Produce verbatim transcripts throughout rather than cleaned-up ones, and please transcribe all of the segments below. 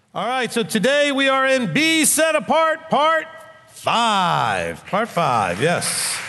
All right, so today we are in Be Set Apart, part five. Part five, yes.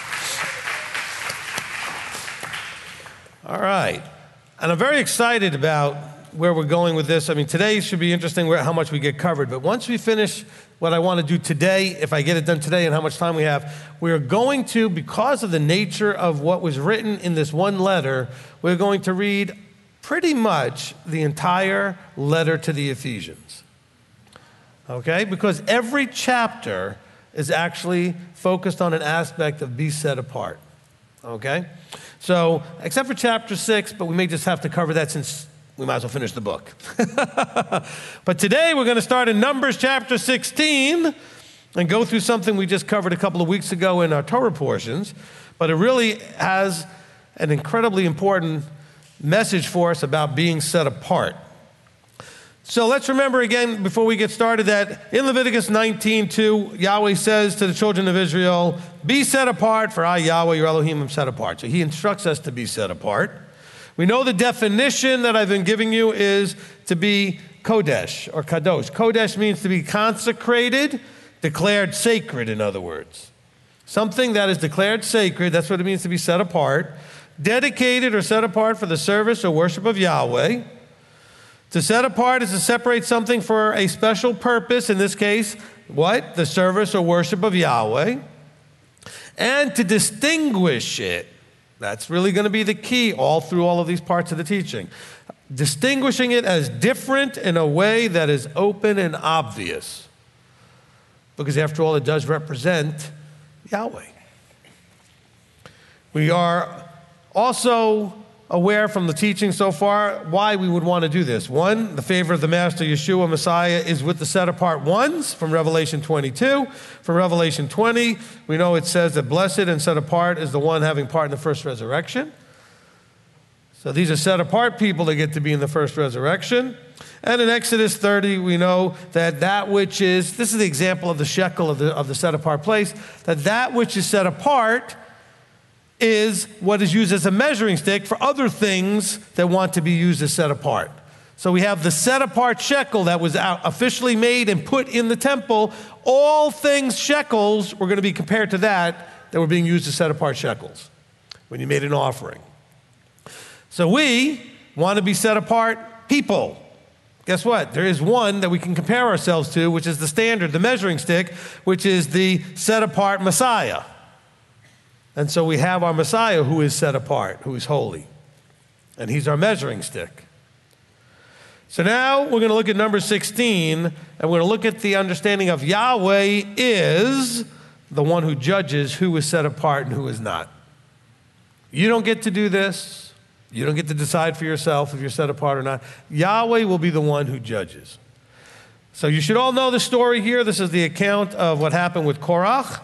All right, and I'm very excited about where we're going with this. I mean, today should be interesting where, how much we get covered, but once we finish what I want to do today, if I get it done today and how much time we have, we're going to, because of the nature of what was written in this one letter, we're going to read pretty much the entire letter to the Ephesians. Okay? Because every chapter is actually focused on an aspect of be set apart. Okay? So, except for chapter six, but we may just have to cover that since we might as well finish the book. But today we're going to start in Numbers chapter sixteen and go through something we just covered a couple of weeks ago in our Torah portions. But it really has an incredibly important message for us about being set apart. So let's remember again, before we get started, that in Leviticus nineteen two, Yahweh says to the children of Israel, be set apart, for I, Yahweh, your Elohim, am set apart. So he instructs us to be set apart. We know the definition that I've been giving you is to be Kodesh or Kadosh. Kodesh means to be consecrated, declared sacred, in other words. Something that is declared sacred, that's what it means to be set apart. Dedicated or set apart for the service or worship of Yahweh. To set apart is to separate something for a special purpose, in this case, what? The service or worship of Yahweh. And to distinguish it. That's really going to be the key all through all of these parts of the teaching. Distinguishing it as different in a way that is open and obvious. Because after all, it does represent Yahweh. We are also aware from the teaching so far why we would want to do this. One, the favor of the Master, Yeshua, Messiah, is with the set-apart ones from Revelation twenty-two. From Revelation twenty, we know it says that blessed and set apart is the one having part in the first resurrection. So these are set-apart people that get to be in the first resurrection. And in Exodus thirty, we know that that which is, this is the example of the shekel of the, of the set-apart place, that that which is set apart is what is used as a measuring stick for other things that want to be used as set apart. So we have the set apart shekel that was officially made and put in the temple. All things shekels were going to be compared to that that were being used as set apart shekels when you made an offering. So we want to be set apart people. Guess what? There is one that we can compare ourselves to, which is the standard, the measuring stick, which is the set apart Messiah. And so we have our Messiah who is set apart, who is holy. And he's our measuring stick. So now we're going to look at number sixteen, and we're going to look at the understanding of Yahweh is the one who judges who is set apart and who is not. You don't get to do this. You don't get to decide for yourself if you're set apart or not. Yahweh will be the one who judges. So you should all know the story here. This is the account of what happened with Korach.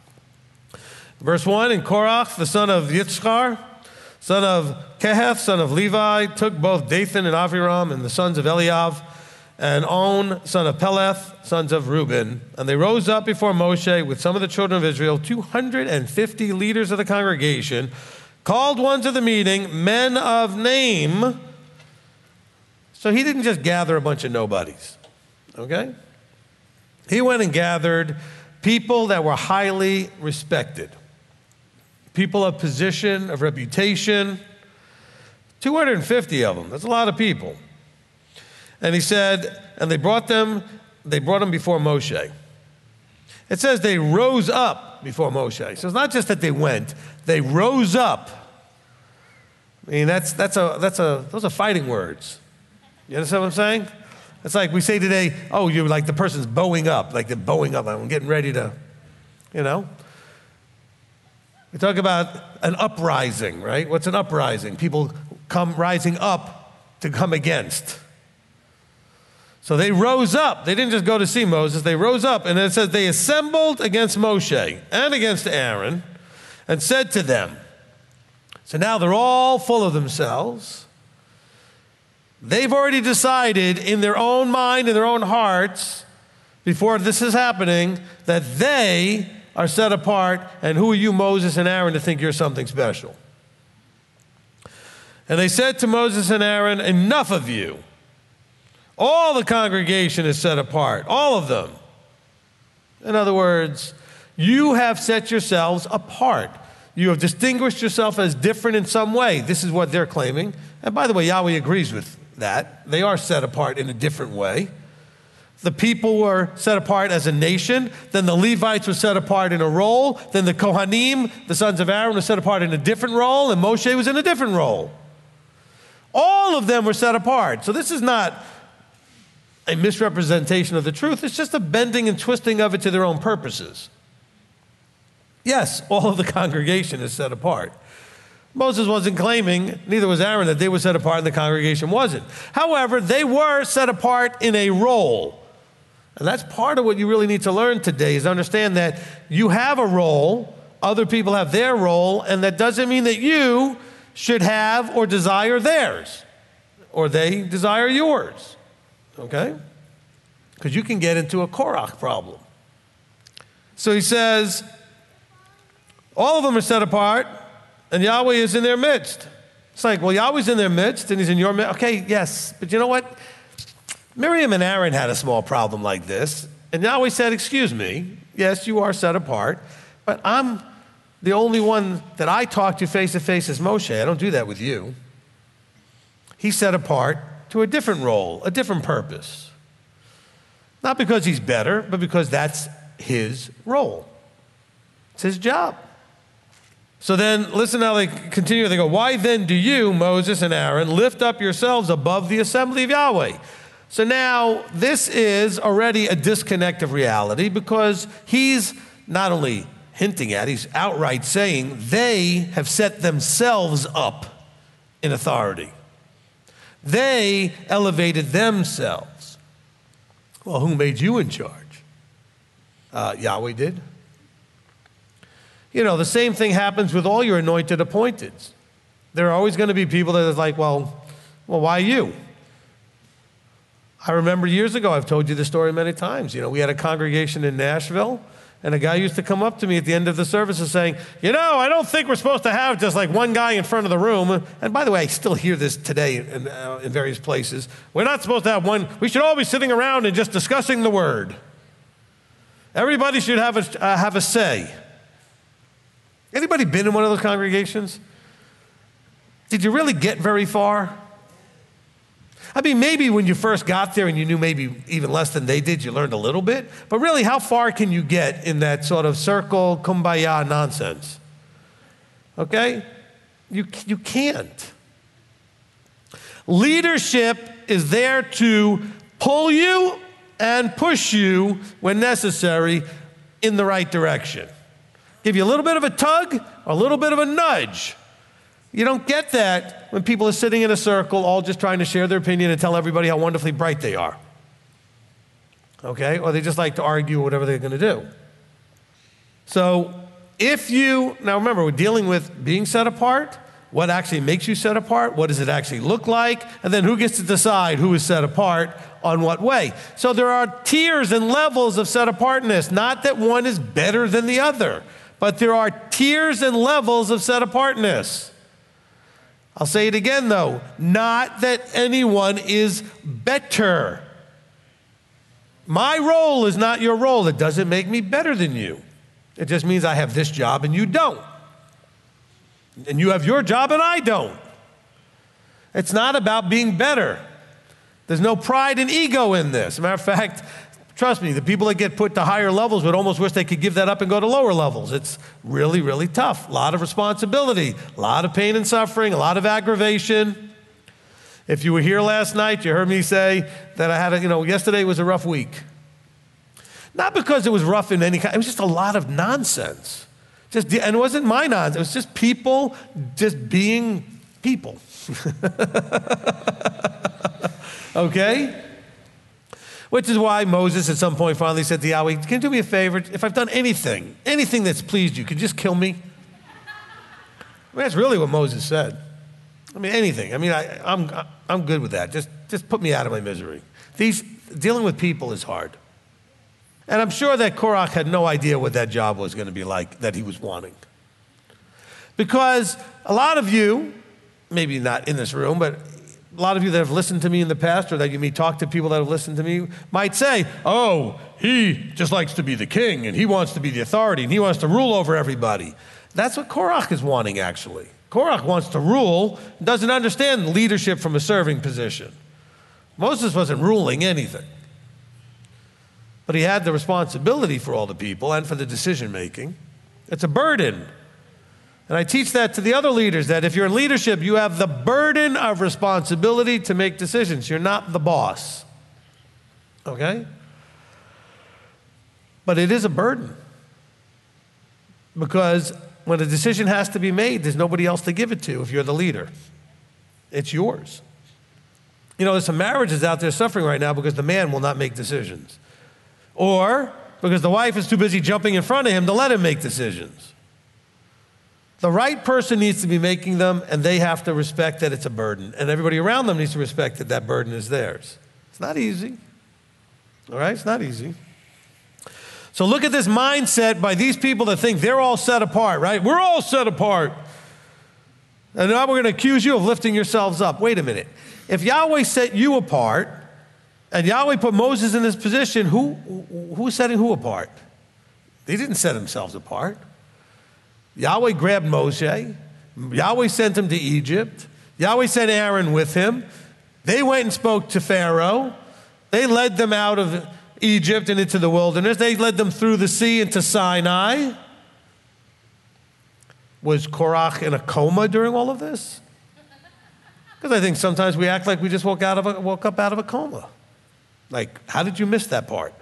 Verse one, and Korach, the son of Yitzchar, son of Kehath, son of Levi, took both Dathan and Aviram and the sons of Eliav, and On, son of Peleth, sons of Reuben. And they rose up before Moshe with some of the children of Israel, two hundred fifty leaders of the congregation, called ones of the meeting, men of name. So he didn't just gather a bunch of nobodies, okay? He went and gathered people that were highly respected. People of position, of reputation, two hundred fifty of them. That's a lot of people. And he said, and they brought them, they brought them before Moshe. It says they rose up before Moshe. So it's not just that they went, they rose up. I mean, that's, that's a, that's a, those are fighting words. You understand what I'm saying? It's like we say today, oh, you're like the person's bowing up, like they're bowing up, I'm getting ready to, you know. We talk about an uprising, right? What's an uprising? People come rising up to come against. So they rose up. They didn't just go to see Moses. They rose up, and it says they assembled against Moshe and against Aaron and said to them, so now they're all full of themselves. They've already decided in their own mind, in their own hearts, before this is happening, that they are set apart, and who are you, Moses and Aaron, to think you're something special? And they said to Moses and Aaron, enough of you. All the congregation is set apart, all of them. In other words, you have set yourselves apart. You have distinguished yourself as different in some way. This is what they're claiming. And by the way, Yahweh agrees with that. They are set apart in a different way. The people were set apart as a nation. Then the Levites were set apart in a role. Then the Kohanim, the sons of Aaron, were set apart in a different role. And Moshe was in a different role. All of them were set apart. So this is not a misrepresentation of the truth. It's just a bending and twisting of it to their own purposes. Yes, all of the congregation is set apart. Moses wasn't claiming, neither was Aaron, that they were set apart and the congregation wasn't. However, they were set apart in a role. And that's part of what you really need to learn today, is understand that you have a role, other people have their role, and that doesn't mean that you should have or desire theirs, or they desire yours. Okay? Because you can get into a Korach problem. So he says, all of them are set apart, and Yahweh is in their midst. It's like, well, Yahweh's in their midst, and he's in your midst. Okay, yes, but you know what? Miriam and Aaron had a small problem like this, and Yahweh said, excuse me, yes, you are set apart, but I'm the only one that I talk to face-to-face is Moshe. I don't do that with you. He's set apart to a different role, a different purpose. Not because he's better, but because that's his role. It's his job. So then, listen how they continue. They go, why then do you, Moses and Aaron, lift up yourselves above the assembly of Yahweh? So now, this is already a disconnect of reality, because he's not only hinting at, he's outright saying they have set themselves up in authority. They elevated themselves. Well, who made you in charge? Uh, Yahweh did. You know, the same thing happens with all your anointed appointeds. There are always going to be people that are like, well, well, why you? I remember years ago, I've told you this story many times. You know, we had a congregation in Nashville, and a guy used to come up to me at the end of the services saying, you know, I don't think we're supposed to have just like one guy in front of the room. And by the way, I still hear this today in, uh, in various places. We're not supposed to have one. We should all be sitting around and just discussing the word. Everybody should have a, uh, have a say. Anybody been in one of those congregations? Did you really get very far? I mean, maybe when you first got there and you knew maybe even less than they did, you learned a little bit. But really, how far can you get in that sort of circle, kumbaya nonsense? Okay? You, you can't. Leadership is there to pull you and push you when necessary in the right direction. Give you a little bit of a tug, a little bit of a nudge. You don't get that when people are sitting in a circle all just trying to share their opinion and tell everybody how wonderfully bright they are. Okay? Or they just like to argue or whatever they're going to do. So if you, now remember, we're dealing with being set apart, what actually makes you set apart, what does it actually look like, and then who gets to decide who is set apart on what way. So there are tiers and levels of set apartness, not that one is better than the other, but there are tiers and levels of set apartness. I'll say it again, though, not that anyone is better. My role is not your role. It doesn't make me better than you. It just means I have this job and you don't. And you have your job and I don't. It's not about being better. There's no pride and ego in this. As a matter of fact, trust me, the people that get put to higher levels would almost wish they could give that up and go to lower levels. It's really, really tough. A lot of responsibility, a lot of pain and suffering, a lot of aggravation. If you were here last night, you heard me say that I had a, you know, yesterday was a rough week. Not because it was rough in any kind, it was just a lot of nonsense. Just, and it wasn't my nonsense, it was just people just being people. Okay? Which is why Moses at some point finally said to Yahweh, can you do me a favor? If I've done anything, anything that's pleased you, could you just kill me? I mean, that's really what Moses said. I mean, anything. I mean, I, I'm, I'm good with that. Just, just put me out of my misery. These, dealing with people is hard. And I'm sure that Korach had no idea what that job was going to be like that he was wanting. Because a lot of you, maybe not in this room, but a lot of you that have listened to me in the past, or that you may talk to people that have listened to me, might say, oh, he just likes to be the king, and he wants to be the authority, and he wants to rule over everybody. That's what Korach is wanting, actually. Korach wants to rule, doesn't understand leadership from a serving position. Moses wasn't ruling anything. But he had the responsibility for all the people and for the decision-making. It's a burden. And I teach that to the other leaders, that if you're in leadership, you have the burden of responsibility to make decisions. You're not the boss. Okay? But it is a burden. Because when a decision has to be made, there's nobody else to give it to if you're the leader. It's yours. You know, there's some marriages out there suffering right now because the man will not make decisions. Or because the wife is too busy jumping in front of him to let him make decisions. The right person needs to be making them, and they have to respect that it's a burden. And everybody around them needs to respect that that burden is theirs. It's not easy. All right? It's not easy. So look at this mindset by these people that think they're all set apart, right? We're all set apart. And now we're going to accuse you of lifting yourselves up. Wait a minute. If Yahweh set you apart, and Yahweh put Moses in this position, who, who's setting who apart? They didn't set themselves apart. Yahweh grabbed Moshe. Yahweh sent him to Egypt. Yahweh sent Aaron with him. They went and spoke to Pharaoh. They led them out of Egypt and into the wilderness. They led them through the sea into Sinai. Was Korach in a coma during all of this? Because I think sometimes we act like we just woke, out of a, woke up out of a coma. Like, how did you miss that part?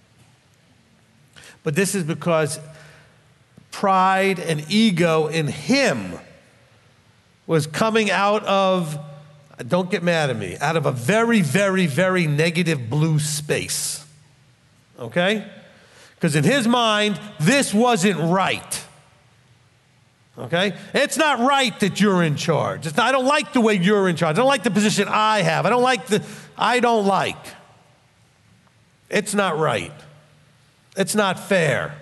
But this is because pride and ego in him was coming out of, don't get mad at me, out of a very, very, very negative blue space. Okay? Because in his mind, this wasn't right. Okay? It's not right that you're in charge. It's not, I don't like the way you're in charge. I don't like the position I have. I don't like the, I don't like. It's not right. It's not fair.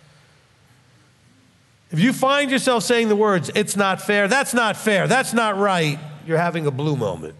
If you find yourself saying the words, it's not fair, that's not fair, that's not right, you're having a blue moment.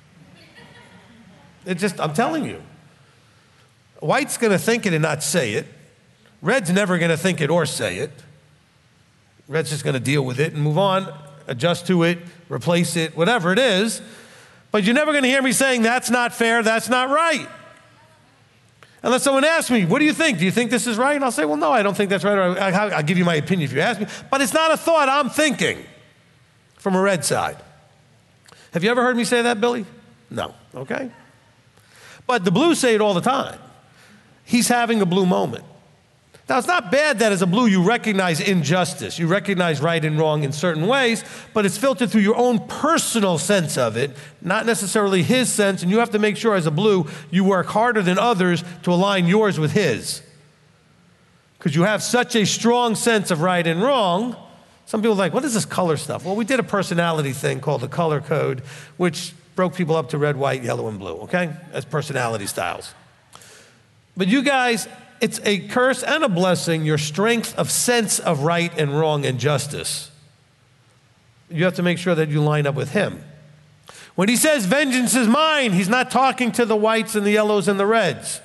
It just, I'm telling you. White's going to think it and not say it. Red's never going to think it or say it. Red's just going to deal with it and move on, adjust to it, replace it, whatever it is. But you're never going to hear me saying, that's not fair, that's not right. Unless someone asks me, what do you think? Do you think this is right? And I'll say, well, no, I don't think that's right. Or I'll give you my opinion if you ask me. But it's not a thought I'm thinking from a red side. Have you ever heard me say that, Billy? No. Okay. But the blues say it all the time. He's having a blue moment. Now, it's not bad that as a blue you recognize injustice. You recognize right and wrong in certain ways, but it's filtered through your own personal sense of it, not necessarily his sense, and you have to make sure as a blue you work harder than others to align yours with his. Because you have such a strong sense of right and wrong. Some people are like, what is this color stuff? Well, we did a personality thing called the color code, which broke people up to red, white, yellow, and blue, okay? As personality styles. But you guys, it's a curse and a blessing, your strength of sense of right and wrong and justice. You have to make sure that you line up with him. When he says, vengeance is mine, he's not talking to the whites and the yellows and the reds.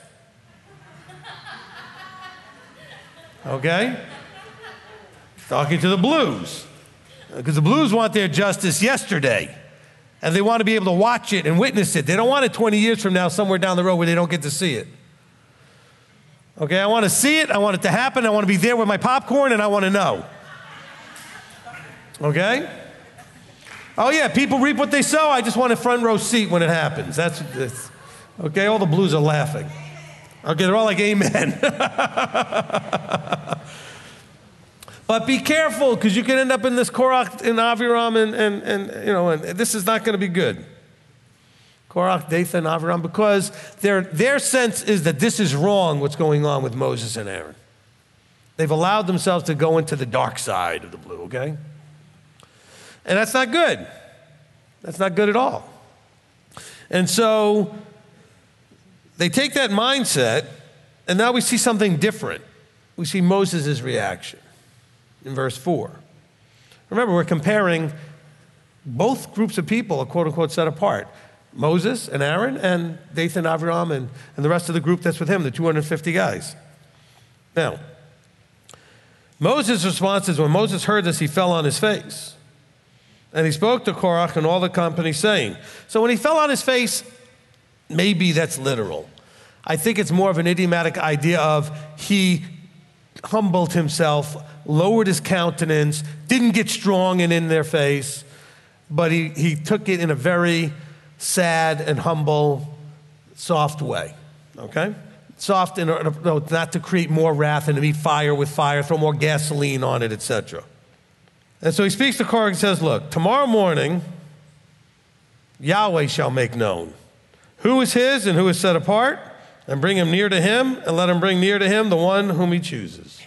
Okay? He's talking to the blues. Because the blues want their justice yesterday. And they want to be able to watch it and witness it. They don't want it twenty years from now somewhere down the road where they don't get to see it. Okay, I want to see it, I want it to happen, I want to be there with my popcorn, and I want to know. Okay? Oh yeah, people reap what they sow, I just want a front row seat when it happens. That's, that's okay, all the blues are laughing. Okay, they're all like, amen. But be careful, because you can end up in this Korach and Aviram, and, and, and, you know, and this is not going to be good. Korach, Dathan, Aviram, because their, their sense is that this is wrong, what's going on with Moses and Aaron. They've allowed themselves to go into the dark side of the blue, okay? And that's not good. That's not good at all. And so they take that mindset, and now we see something different. We see Moses' reaction in verse four. Remember, we're comparing both groups of people, are quote-unquote set apart. Moses and Aaron and Dathan, Aviram, and, and the rest of the group that's with him, the two hundred fifty guys. Now, Moses' response is, when Moses heard this, he fell on his face. And he spoke to Korach and all the company, saying, so when he fell on his face, maybe that's literal. I think it's more of an idiomatic idea of he humbled himself, lowered his countenance, didn't get strong and in their face, but he, he took it in a very sad and humble, soft way, okay? Soft, in order, no, not to create more wrath and to meet fire with fire, throw more gasoline on it, et cetera. And so he speaks to Korah and says, look, tomorrow morning, Yahweh shall make known who is his and who is set apart, and bring him near to him, and let him bring near to him the one whom he chooses.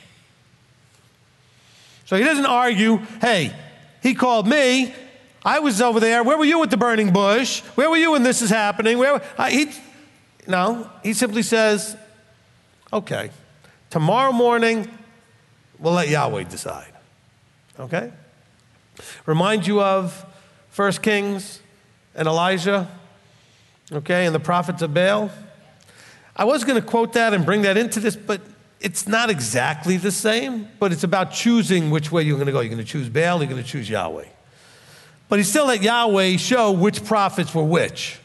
So he doesn't argue, hey, he called me, I was over there, where were you at the burning bush? Where were you when this is happening? Where, uh, he, no, he simply says, okay, tomorrow morning, we'll let Yahweh decide, okay? Remind you of First Kings and Elijah, okay, and the prophets of Baal. I was going to quote that and bring that into this, but it's not exactly the same, but it's about choosing which way you're going to go. You're going to choose Baal, you're going to choose Yahweh. But he still let Yahweh show which prophets were which.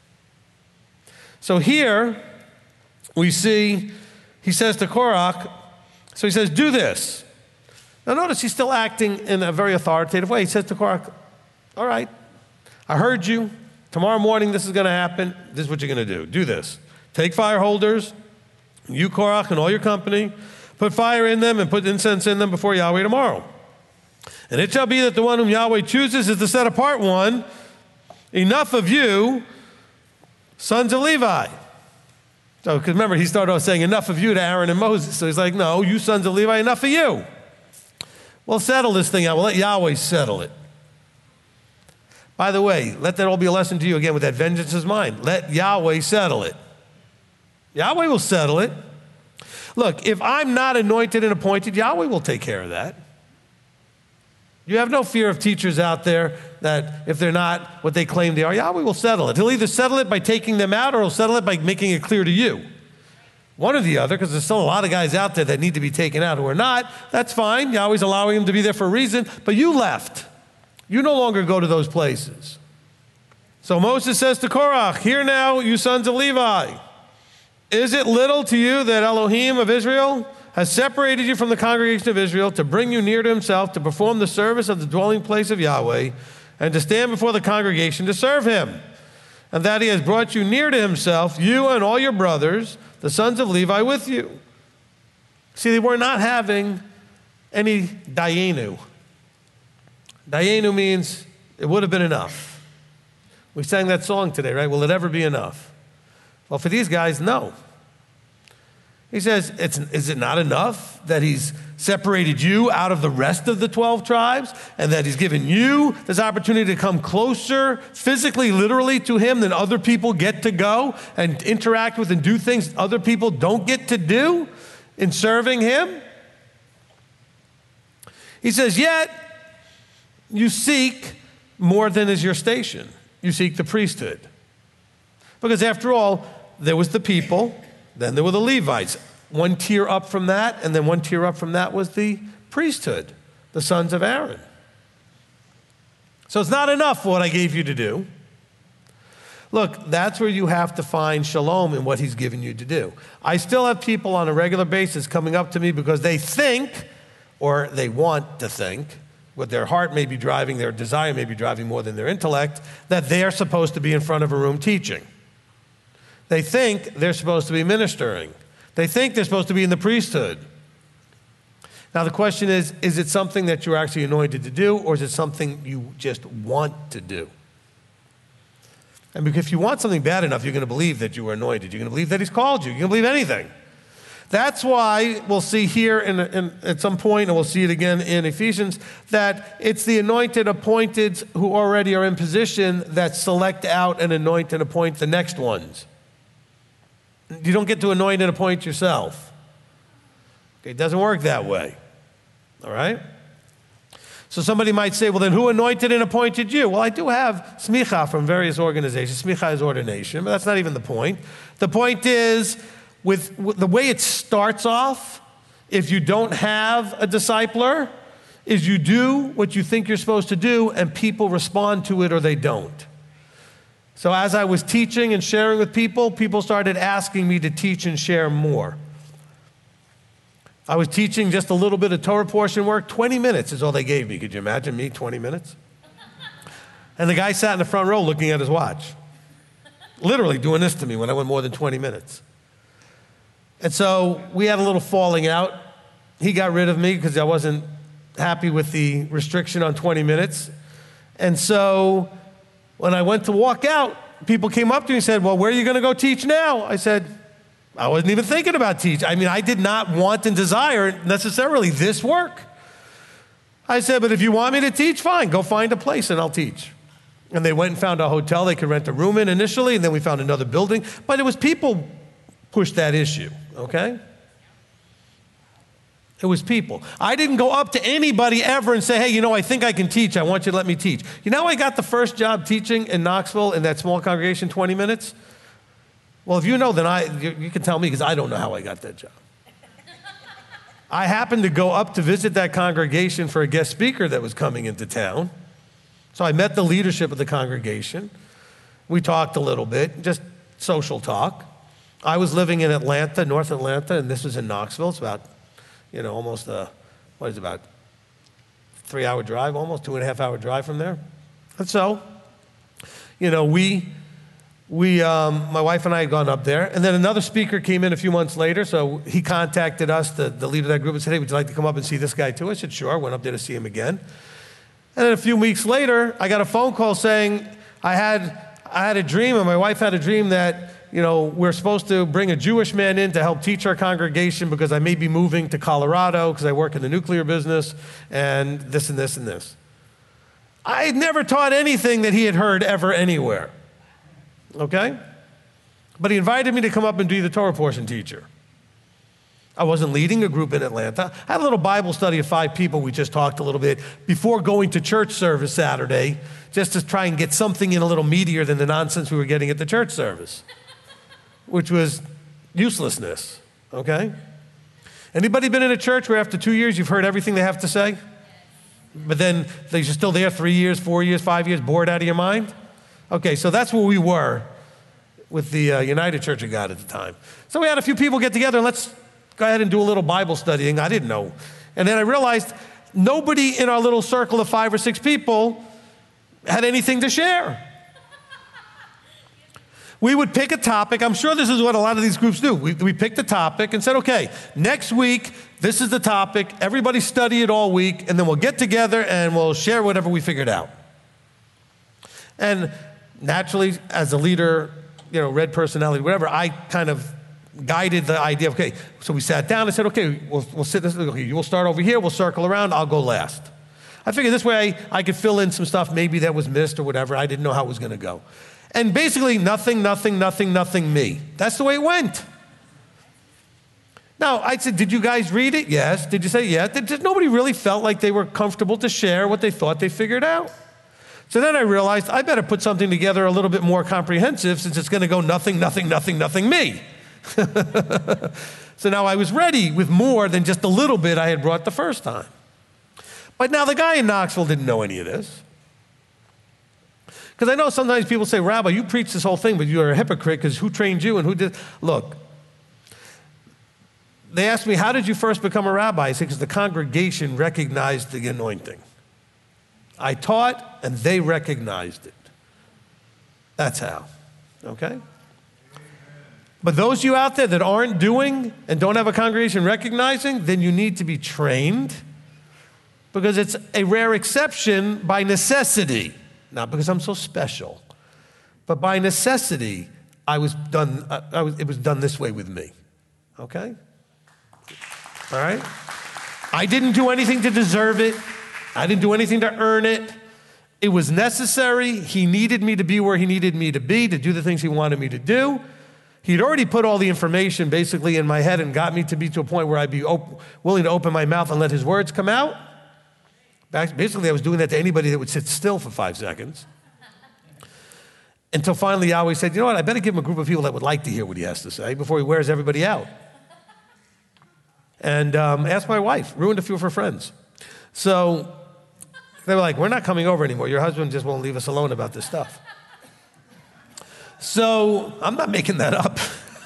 So here we see, he says to Korach, so he says, do this. Now notice he's still acting in a very authoritative way. He says to Korach, all right, I heard you. Tomorrow morning this is going to happen. This is what you're going to do. Do this. Take fire holders, you, Korach, and all your company, put fire in them and put incense in them before Yahweh tomorrow. And it shall be that the one whom Yahweh chooses is the set apart one. Enough of you, sons of Levi. So, because remember, he started off saying enough of you to Aaron and Moses. So he's like, no, you sons of Levi, enough of you. We'll settle this thing out. We'll let Yahweh settle it. By the way, let that all be a lesson to you again with that vengeance is mine. Let Yahweh settle it. Yahweh will settle it. Look, if I'm not anointed and appointed, Yahweh will take care of that. You have no fear of teachers out there that if they're not what they claim they are, Yahweh will settle it. He'll either settle it by taking them out or he'll settle it by making it clear to you. One or the other, because there's still a lot of guys out there that need to be taken out who are not. That's fine. Yahweh's allowing them to be there for a reason, but you left. You no longer go to those places. So Moses says to Korach, hear now, you sons of Levi. Is it little to you that Elohim of Israel has separated you from the congregation of Israel to bring you near to himself, to perform the service of the dwelling place of Yahweh, and to stand before the congregation to serve him? And that he has brought you near to himself, you and all your brothers, the sons of Levi, with you. See, they were not having any dayenu. Dayenu means it would have been enough. We sang that song today, right? Will it ever be enough? Well, for these guys, no. He says, it's, is it not enough that he's separated you out of the rest of the twelve tribes and that he's given you this opportunity to come closer physically, literally to him than other people get to go and interact with and do things other people don't get to do in serving him? He says, yet you seek more than is your station. You seek the priesthood. Because after all, there was the people, then there were the Levites. One tier up from that, and then one tier up from that was the priesthood, the sons of Aaron. So it's not enough what I gave you to do. Look, that's where you have to find shalom in what he's given you to do. I still have people on a regular basis coming up to me because they think, or they want to think, what their heart may be driving, their desire may be driving more than their intellect, that they're supposed to be in front of a room teaching. They think they're supposed to be ministering. They think they're supposed to be in the priesthood. Now the question is, is it something that you're actually anointed to do, or is it something you just want to do? And if you want something bad enough, you're going to believe that you were anointed. You're going to believe that he's called you. You're going to believe anything. That's why we'll see here in, in, at some point, and we'll see it again in Ephesians, that it's the anointed, appointed who already are in position that select out and anoint and appoint the next ones. You don't get to anoint and appoint yourself. Okay, it doesn't work that way. All right? So somebody might say, well, then who anointed and appointed you? Well, I do have smicha from various organizations. Smicha is ordination, but that's not even the point. The point is, with, with the way it starts off, if you don't have a discipler, is you do what you think you're supposed to do, and people respond to it or they don't. So as I was teaching and sharing with people, people started asking me to teach and share more. I was teaching just a little bit of Torah portion work. twenty minutes is all they gave me. Could you imagine me, twenty minutes? And the guy sat in the front row looking at his watch, literally doing this to me when I went more than twenty minutes. And so we had a little falling out. He got rid of me because I wasn't happy with the restriction on twenty minutes. And so when I went to walk out, people came up to me and said, well, where are you going to go teach now? I said, I wasn't even thinking about teaching. I mean, I did not want and desire necessarily this work. I said, but if you want me to teach, fine, go find a place and I'll teach. And they went and found a hotel they could rent a room in initially, and then we found another building. But it was people pushed that issue, okay? It was people. I didn't go up to anybody ever and say, hey, you know, I think I can teach. I want you to let me teach. You know, I got the first job teaching in Knoxville in that small congregation, twenty minutes. Well, if you know, then I, you, you can tell me because I don't know how I got that job. I happened to go up to visit that congregation for a guest speaker that was coming into town. So I met the leadership of the congregation. We talked a little bit, just social talk. I was living in Atlanta, North Atlanta, and this was in Knoxville. It's about, you know, almost a, what is it, about three-hour drive, almost two and a half hour drive from there. And so, you know, we, we, um, my wife and I had gone up there, and then another speaker came in a few months later, so he contacted us, the, the leader of that group, and said, hey, would you like to come up and see this guy too? I said, sure. Went up there to see him again. And then a few weeks later, I got a phone call saying I had, I had a dream, and my wife had a dream that, you know, we're supposed to bring a Jewish man in to help teach our congregation because I may be moving to Colorado because I work in the nuclear business and this and this and this. I had never taught anything that he had heard ever anywhere, okay? But he invited me to come up and be the Torah portion teacher. I wasn't leading a group in Atlanta. I had a little Bible study of five people. We just talked a little bit before going to church service Saturday just to try and get something in a little meatier than the nonsense we were getting at the church service, which was uselessness, okay? Anybody been in a church where after two years you've heard everything they have to say? But then they're still there three years, four years, five years, bored out of your mind? Okay, so that's where we were with the uh, United Church of God at the time. So we had a few people get together and let's go ahead and do a little Bible studying. I didn't know. And then I realized nobody in our little circle of five or six people had anything to share. We would pick a topic. I'm sure this is what a lot of these groups do. We, we picked a topic and said, okay, next week, this is the topic. Everybody study it all week, and then we'll get together and we'll share whatever we figured out. And naturally, as a leader, you know, red personality, whatever, I kind of guided the idea of, okay, so we sat down and said, okay, we'll, we'll sit this, okay, you'll start over here, we'll circle around, I'll go last. I figured this way I, I could fill in some stuff maybe that was missed or whatever. I didn't know how it was going to go. And basically, nothing, nothing, nothing, nothing, me. That's the way it went. Now, I said, did you guys read it? Yes. Did you say yes? Did, did nobody really felt like they were comfortable to share what they thought they figured out? So then I realized I better put something together a little bit more comprehensive since it's going to go nothing, nothing, nothing, nothing, me. So now I was ready with more than just a little bit I had brought the first time. But now the guy in Knoxville didn't know any of this. Because I know sometimes people say, Rabbi, you preach this whole thing, but you're a hypocrite because who trained you and who did? Look, they asked me, how did you first become a rabbi? I said, because the congregation recognized the anointing. I taught and they recognized it. That's how, okay? But those of you out there that aren't doing and don't have a congregation recognizing, then you need to be trained because it's a rare exception by necessity. Not because I'm so special, but by necessity, I was done, I was, it was done this way with me, okay? All right? I didn't do anything to deserve it. I didn't do anything to earn it. It was necessary. He needed me to be where he needed me to be, to do the things he wanted me to do. He'd already put all the information basically in my head and got me to be to a point where I'd be op- willing to open my mouth and let his words come out. Basically, I was doing that to anybody that would sit still for five seconds. Until finally Yahweh said, you know what, I better give him a group of people that would like to hear what he has to say before he wears everybody out. And um, asked my wife, ruined a few of her friends. So they were like, we're not coming over anymore. Your husband just won't leave us alone about this stuff. So I'm not making that up.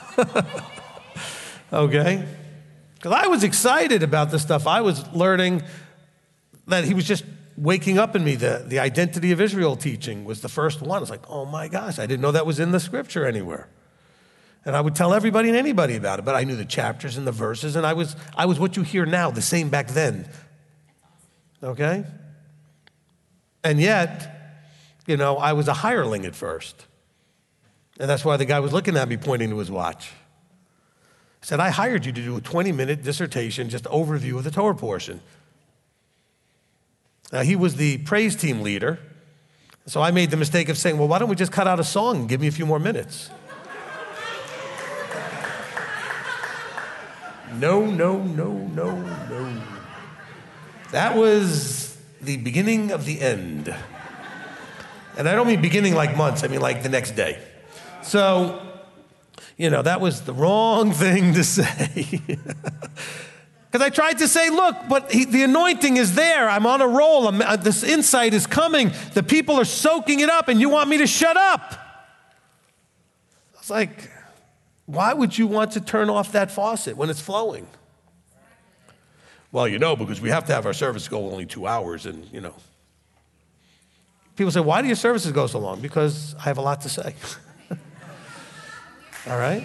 Okay? Because I was excited about this stuff. I was learning that he was just waking up in me. The, the identity of Israel teaching was the first one. I was like, oh my gosh, I didn't know that was in the scripture anywhere. And I would tell everybody and anybody about it, but I knew the chapters and the verses, and I was, I was what you hear now, the same back then. Okay? And yet, you know, I was a hireling at first. And that's why the guy was looking at me pointing to his watch. He said, I hired you to do a twenty-minute dissertation, just overview of the Torah portion. Now, he was the praise team leader, so I made the mistake of saying, well, why don't we just cut out a song and give me a few more minutes? No, no, no, no, no. That was the beginning of the end. And I don't mean beginning like months, I mean like the next day. So, you know, that was the wrong thing to say. Because I tried to say, look, but he, the anointing is there. I'm on a roll. I'm, uh, this insight is coming. The people are soaking it up, and you want me to shut up. I was like, why would you want to turn off that faucet when it's flowing? Well, you know, because we have to have our service go only two hours, and, you know. People say, why do your services go so long? Because I have a lot to say. All right?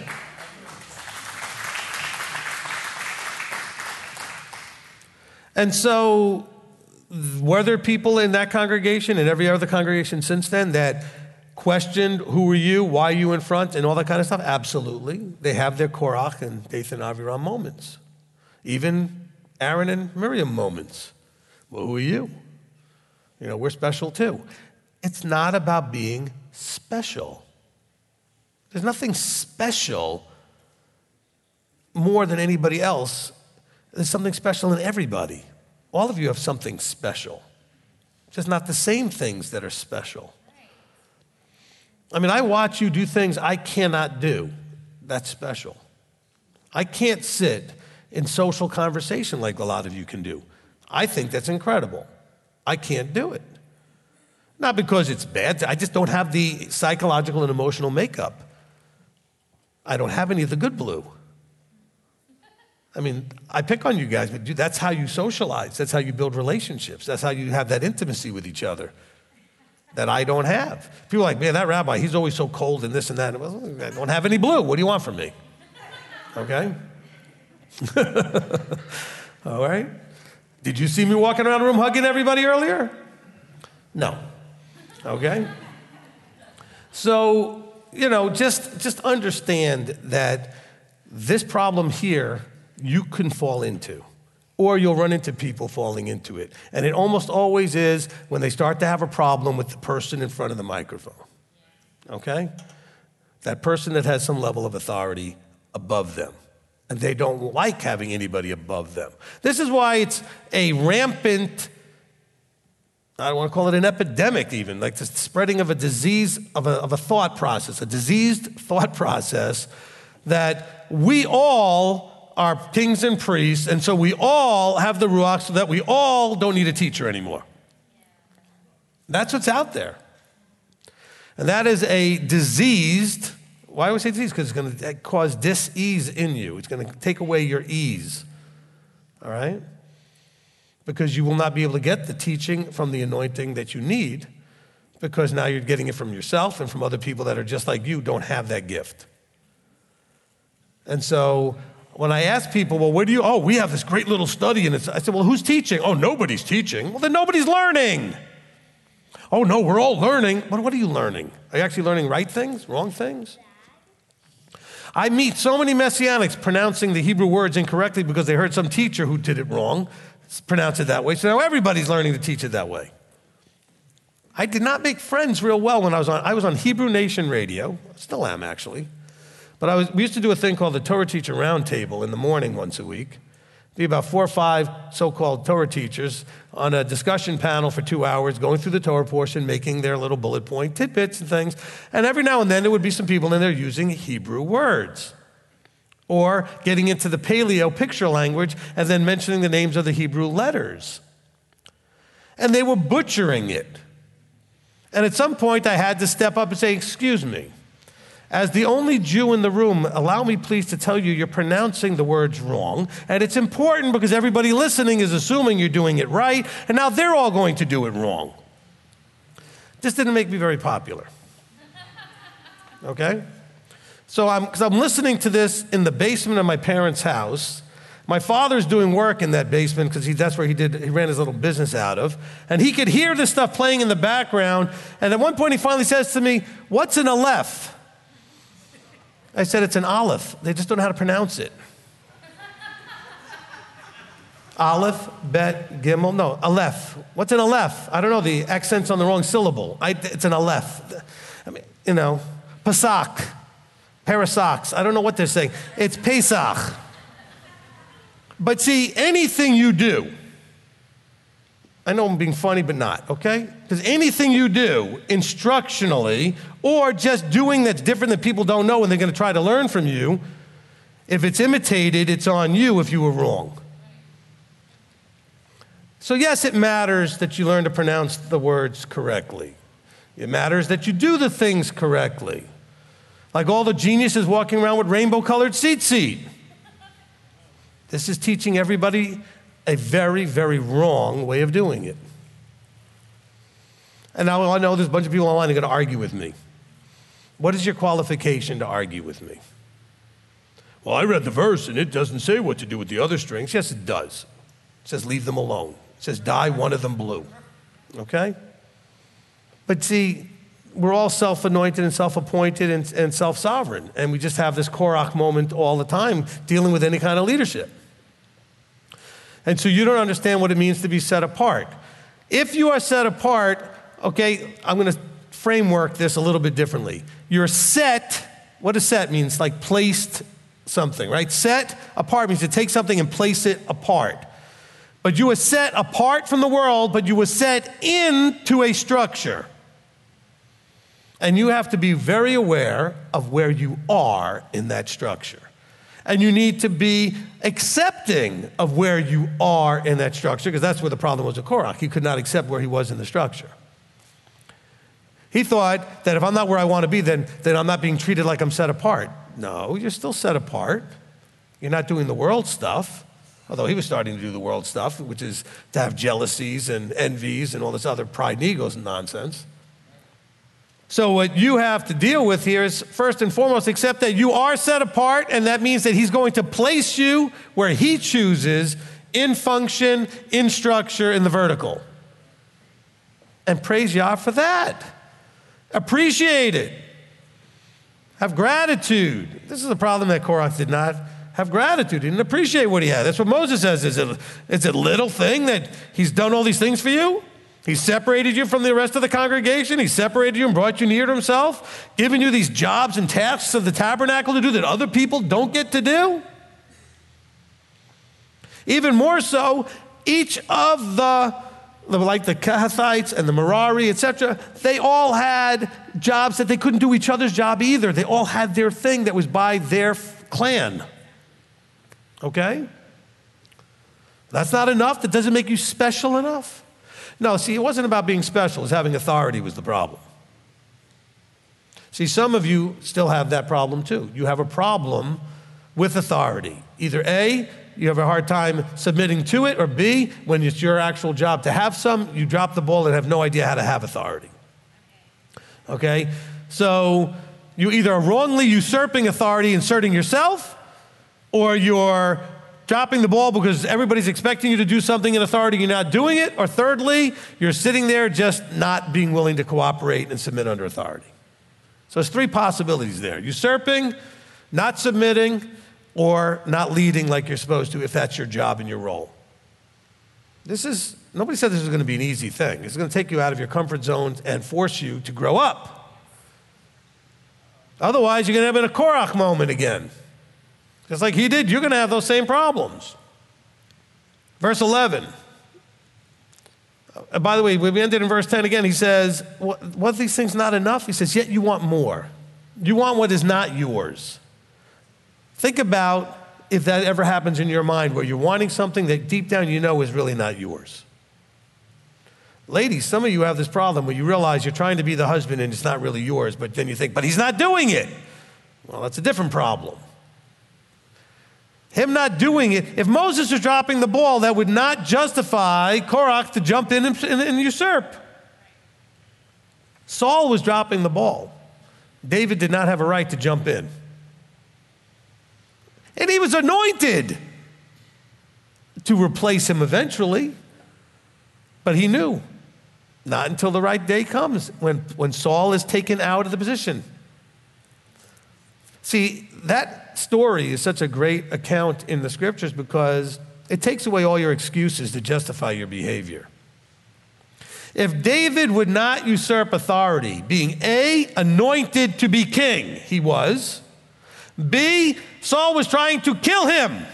And so, were there people in that congregation and every other congregation since then that questioned who are you, why are you in front, and all that kind of stuff? Absolutely. They have their Korach and Dathan Aviram moments. Even Aaron and Miriam moments. Well, who are you? You know, we're special too. It's not about being special. There's nothing special more than anybody else. There's something special in everybody. All of you have something special. Just not the same things that are special. I mean, I watch you do things I cannot do. That's special. I can't sit in social conversation like a lot of you can do. I think that's incredible. I can't do it. Not because it's bad. I just don't have the psychological and emotional makeup. I don't have any of the good blue. I mean, I pick on you guys, but dude, that's how you socialize. That's how you build relationships. That's how you have that intimacy with each other that I don't have. People are like, man, that rabbi, he's always so cold and this and that. Well, I don't have any blue. What do you want from me? Okay? All right? Did you see me walking around the room hugging everybody earlier? No. Okay? So, you know, just, just understand that this problem here you can fall into, or you'll run into people falling into it. And it almost always is when they start to have a problem with the person in front of the microphone. Okay? That person that has some level of authority above them. And they don't like having anybody above them. This is why it's a rampant, I don't want to call it an epidemic even, like the spreading of a disease, of a, of a thought process, a diseased thought process that we all are kings and priests, and so we all have the Ruach so that we all don't need a teacher anymore. That's what's out there. And that is a diseased, why would I say disease? Because it's going to cause dis-ease in you. It's going to take away your ease, all right? Because you will not be able to get the teaching from the anointing that you need, because now you're getting it from yourself and from other people that are just like you, don't have that gift. And so when I ask people, well, where do you, oh, we have this great little study, and it's, I said, well, who's teaching? Oh, nobody's teaching. Well, then nobody's learning. Oh, no, we're all learning. What, what are you learning? Are you actually learning right things, wrong things? I meet so many Messianics pronouncing the Hebrew words incorrectly because they heard some teacher who did it wrong pronounce it that way. So now everybody's learning to teach it that way. I did not make friends real well when I was on, I was on Hebrew Nation Radio. Still am, actually. But I was, we used to do a thing called the Torah Teacher Roundtable in the morning once a week. Be about four or five so-called Torah teachers on a discussion panel for two hours, going through the Torah portion, making their little bullet point tidbits and things. And every now and then there would be some people in there using Hebrew words or getting into the paleo picture language and then mentioning the names of the Hebrew letters. And they were butchering it. And at some point I had to step up and say, excuse me, as the only Jew in the room, allow me please to tell you you're pronouncing the words wrong. And it's important because everybody listening is assuming you're doing it right. And now they're all going to do it wrong. This didn't make me very popular. Okay? So I'm, because I'm listening to this in the basement of my parents' house. My father's doing work in that basement because that's where he did, he ran his little business out of. And he could hear this stuff playing in the background. And at one point he finally says to me, "What's an aleph?" I said, "It's an aleph. They just don't know how to pronounce it." Aleph, bet, gimel, no, aleph. What's an aleph? I don't know, the accent's on the wrong syllable. I, it's an aleph. I mean, you know, Pasak, pair of socks. I don't know what they're saying. It's Pesach. But see, anything you do, I know I'm being funny, but not, okay? Because anything you do instructionally or just doing that's different that people don't know and they're going to try to learn from you, if it's imitated, it's on you if you were wrong. So yes, it matters that you learn to pronounce the words correctly. It matters that you do the things correctly. Like all the geniuses walking around with rainbow-colored tzitzit. This is teaching everybody a very, very wrong way of doing it. And now I know there's a bunch of people online who are going to argue with me. What is your qualification to argue with me? Well, I read the verse and it doesn't say what to do with the other strings. Yes, it does. It says leave them alone. It says dye one of them blue. Okay? But see, we're all self-anointed and self-appointed and, and self-sovereign. And we just have this Korach moment all the time dealing with any kind of leadership. And so you don't understand what it means to be set apart. If you are set apart, okay, I'm going to framework this a little bit differently. You're set, what does set mean? It's like placed something, right? Set apart means to take something and place it apart. But you were set apart from the world, but you were set into a structure. And you have to be very aware of where you are in that structure. And you need to be accepting of where you are in that structure, because that's where the problem was with Korach. He could not accept where he was in the structure. He thought that if I'm not where I want to be, then, then I'm not being treated like I'm set apart. No, you're still set apart. You're not doing the world stuff, although he was starting to do the world stuff, which is to have jealousies and envies and all this other pride and egos and nonsense. So what you have to deal with here is, first and foremost, accept that you are set apart, and that means that he's going to place you where he chooses in function, in structure, in the vertical. And praise Yah for that. Appreciate it. Have gratitude. This is the problem that Korach did not have gratitude. He didn't appreciate what he had. That's what Moses says. Is it, it's a little thing that he's done all these things for you? He separated you from the rest of the congregation. He separated you and brought you near to himself, giving you these jobs and tasks of the tabernacle to do that other people don't get to do. Even more so, each of the, like the Kehathites and the Merari, et cetera, they all had jobs that they couldn't do each other's job either. They all had their thing that was by their clan. Okay? That's not enough. That doesn't make you special enough. No, see, it wasn't about being special. It was having authority was the problem. See, some of you still have that problem too. You have a problem with authority. Either A, you have a hard time submitting to it, or B, when it's your actual job to have some, you drop the ball and have no idea how to have authority. Okay? So you either are wrongly usurping authority, inserting yourself, or you're dropping the ball because everybody's expecting you to do something in authority, you're not doing it, or thirdly, you're sitting there just not being willing to cooperate and submit under authority. So there's three possibilities there: usurping, not submitting, or not leading like you're supposed to if that's your job and your role. This is, nobody said this was going to be an easy thing. It's going to take you out of your comfort zone and force you to grow up. Otherwise, you're going to have a Korach moment again. Just like he did, you're going to have those same problems. Verse eleven. Uh, by the way, we ended in verse ten again. He says, "Was these things not enough?" He says, "Yet you want more. You want what is not yours." Think about if that ever happens in your mind where you're wanting something that deep down you know is really not yours. Ladies, some of you have this problem where you realize you're trying to be the husband and it's not really yours, but then you think, but he's not doing it. Well, that's a different problem. Him not doing it, if Moses was dropping the ball, that would not justify Korach to jump in and, and, and usurp. Saul was dropping the ball. David did not have a right to jump in. And he was anointed to replace him eventually. But he knew, not until the right day comes, when, when Saul is taken out of the position. See, that story is such a great account in the scriptures because it takes away all your excuses to justify your behavior. If David would not usurp authority, being A, anointed to be king, he was. B, Saul was trying to kill him.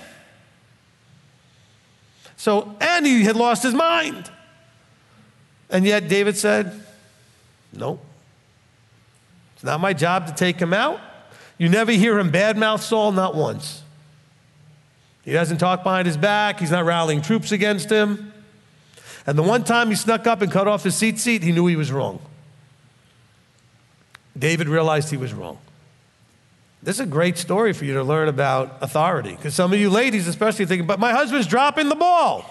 So, and he had lost his mind. And yet David said, nope. It's not my job to take him out. You never hear him badmouth Saul, not once. He doesn't talk behind his back. He's not rallying troops against him. And the one time he snuck up and cut off his seat seat, he knew he was wrong. David realized he was wrong. This is a great story for you to learn about authority. Because some of you ladies especially are thinking, but my husband's dropping the ball.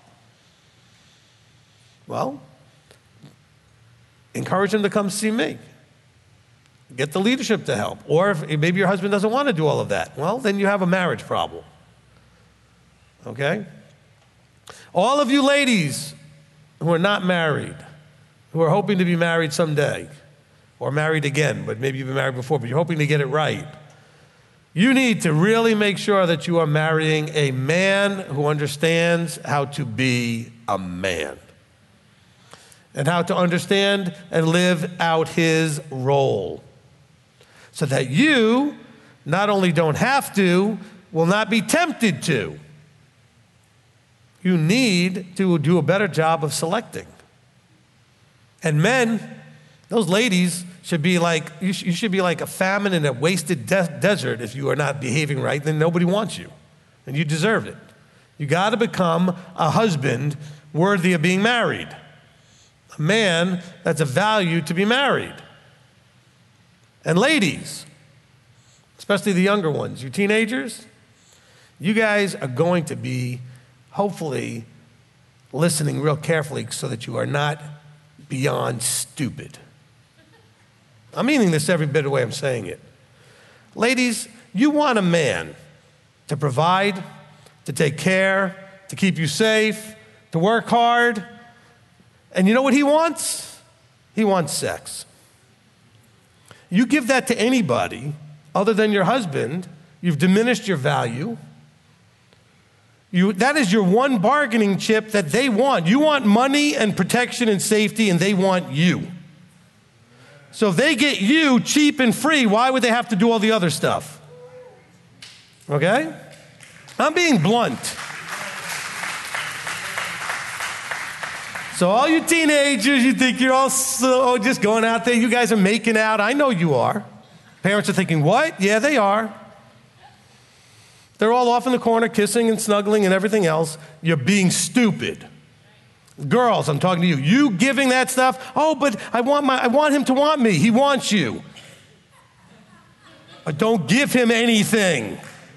Well, encourage him to come see me. Get the leadership to help. Or if maybe your husband doesn't want to do all of that. Well, then you have a marriage problem. Okay? All of you ladies who are not married, who are hoping to be married someday, or married again, but maybe you've been married before, but you're hoping to get it right. You need to really make sure that you are marrying a man who understands how to be a man and how to understand and live out his role so that you not only don't have to, will not be tempted to. You need to do a better job of selecting. And men, those ladies should be like, you, sh- you should be like a famine in a wasted de- desert if you are not behaving right, then nobody wants you. And you deserve it. You got to become a husband worthy of being married. A man that's a value to be married. And ladies, especially the younger ones, you teenagers, you guys are going to be hopefully listening real carefully so that you are not beyond stupid. I'm meaning this every bit of the way I'm saying it. Ladies, you want a man to provide, to take care, to keep you safe, to work hard. And you know what he wants? He wants sex. You give that to anybody other than your husband, you've diminished your value. You, that is your one bargaining chip that they want. You want money and protection and safety, and they want you. So if they get you cheap and free, why would they have to do all the other stuff? Okay? I'm being blunt. So all you teenagers, you think you're all so just going out there, you guys are making out. I know you are. Parents are thinking, what? Yeah, they are. They're all off in the corner kissing and snuggling and everything else. You're being stupid. Girls, I'm talking to you. You giving that stuff, oh, but I want my I want him to want me. He wants you. But don't give him anything.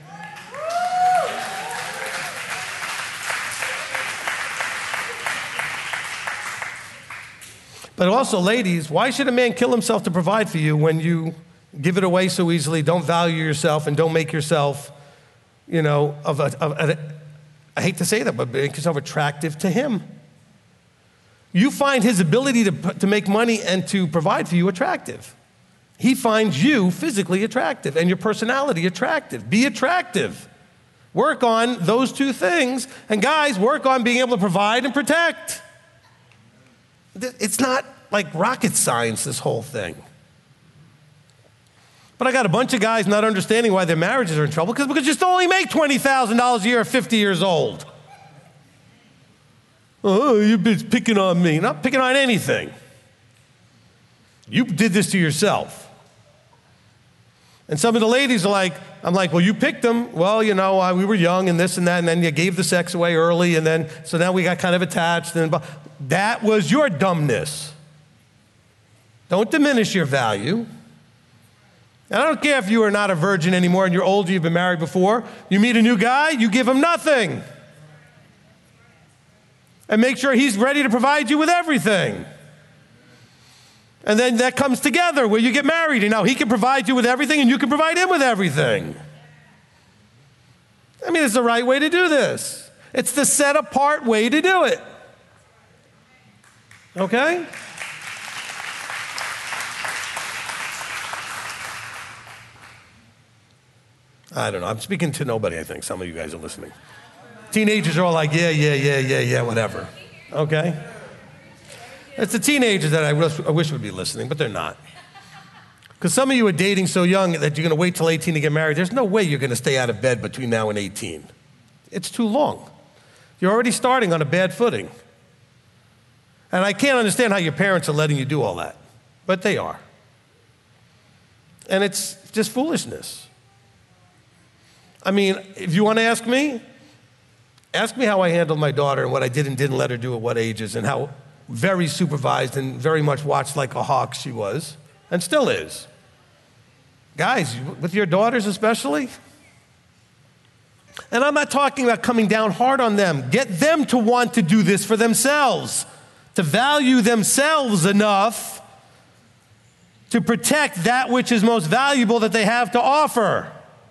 But also, ladies, why should a man kill himself to provide for you when you give it away so easily, don't value yourself, and don't make yourself, you know, of a, of a, I hate to say that, but make yourself attractive to him? You find his ability to, to make money and to provide for you attractive. He finds you physically attractive and your personality attractive. Be attractive. Work on those two things. And guys, work on being able to provide and protect. It's not like rocket science, this whole thing. But I got a bunch of guys not understanding why their marriages are in trouble because because you still only make twenty thousand dollars a year at fifty years old. oh, you've been picking on me. Not picking on anything. You did this to yourself. And some of the ladies are like, I'm like, well, you picked him. Well, you know, uh, we were young and this and that, and then you gave the sex away early, and then, so now we got kind of attached. And that was your dumbness. Don't diminish your value. And I don't care if you are not a virgin anymore and you're older, you've been married before. You meet a new guy, you give him nothing. And make sure he's ready to provide you with everything. And then that comes together where you get married, and now he can provide you with everything and you can provide him with everything. I mean, it's the right way to do this. It's the set apart way to do it. Okay? I don't know. I'm speaking to nobody, I think. Some of you guys are listening. Teenagers are all like, yeah, yeah, yeah, yeah, yeah, whatever. Okay? It's the teenagers that I wish, I wish would be listening, but they're not. Because some of you are dating so young that you're going to wait till eighteen to get married. There's no way you're going to stay out of bed between now and eighteen. It's too long. You're already starting on a bad footing. And I can't understand how your parents are letting you do all that, but they are. And it's just foolishness. I mean, if you want to ask me, ask me how I handled my daughter and what I did and didn't let her do at what ages, and how very supervised and very much watched like a hawk she was, and still is. Guys, with your daughters especially, and I'm not talking about coming down hard on them. Get them to want to do this for themselves, to value themselves enough to protect that which is most valuable that they have to offer.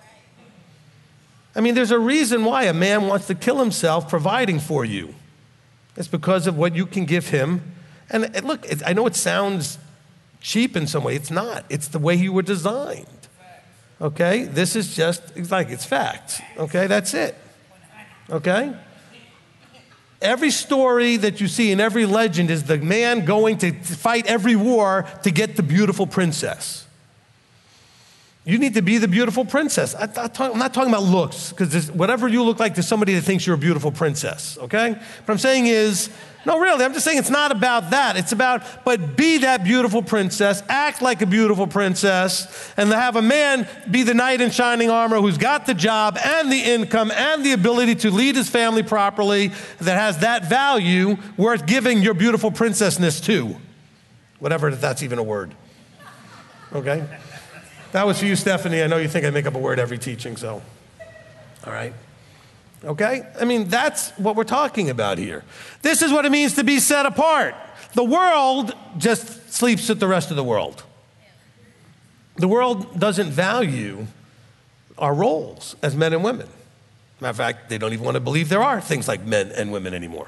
I mean, there's a reason why a man wants to kill himself providing for you. It's because of what you can give him. And look, I know it sounds cheap in some way. It's not. It's the way you were designed. Okay? This is just, it's like, it's fact. Okay? That's it. Okay? Every story that you see in every legend is the man going to fight every war to get the beautiful princess. You need to be the beautiful princess. I, I talk, I'm not talking about looks, because whatever you look like to somebody that thinks you're a beautiful princess, okay? What I'm saying is, no, really, I'm just saying it's not about that. It's about, but be that beautiful princess, act like a beautiful princess, and to have a man be the knight in shining armor who's got the job and the income and the ability to lead his family properly, that has that value worth giving your beautiful princessness to. Whatever, if that's even a word, okay? That was for you, Stephanie. I know you think I make up a word every teaching, so, all right. Okay? I mean, that's what we're talking about here. This is what it means to be set apart. The world just sleeps with the rest of the world. The world doesn't value our roles as men and women. Matter of fact, they don't even want to believe there are things like men and women anymore.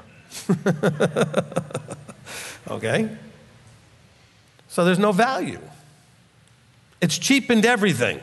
Okay? So there's no value. It's cheapened everything.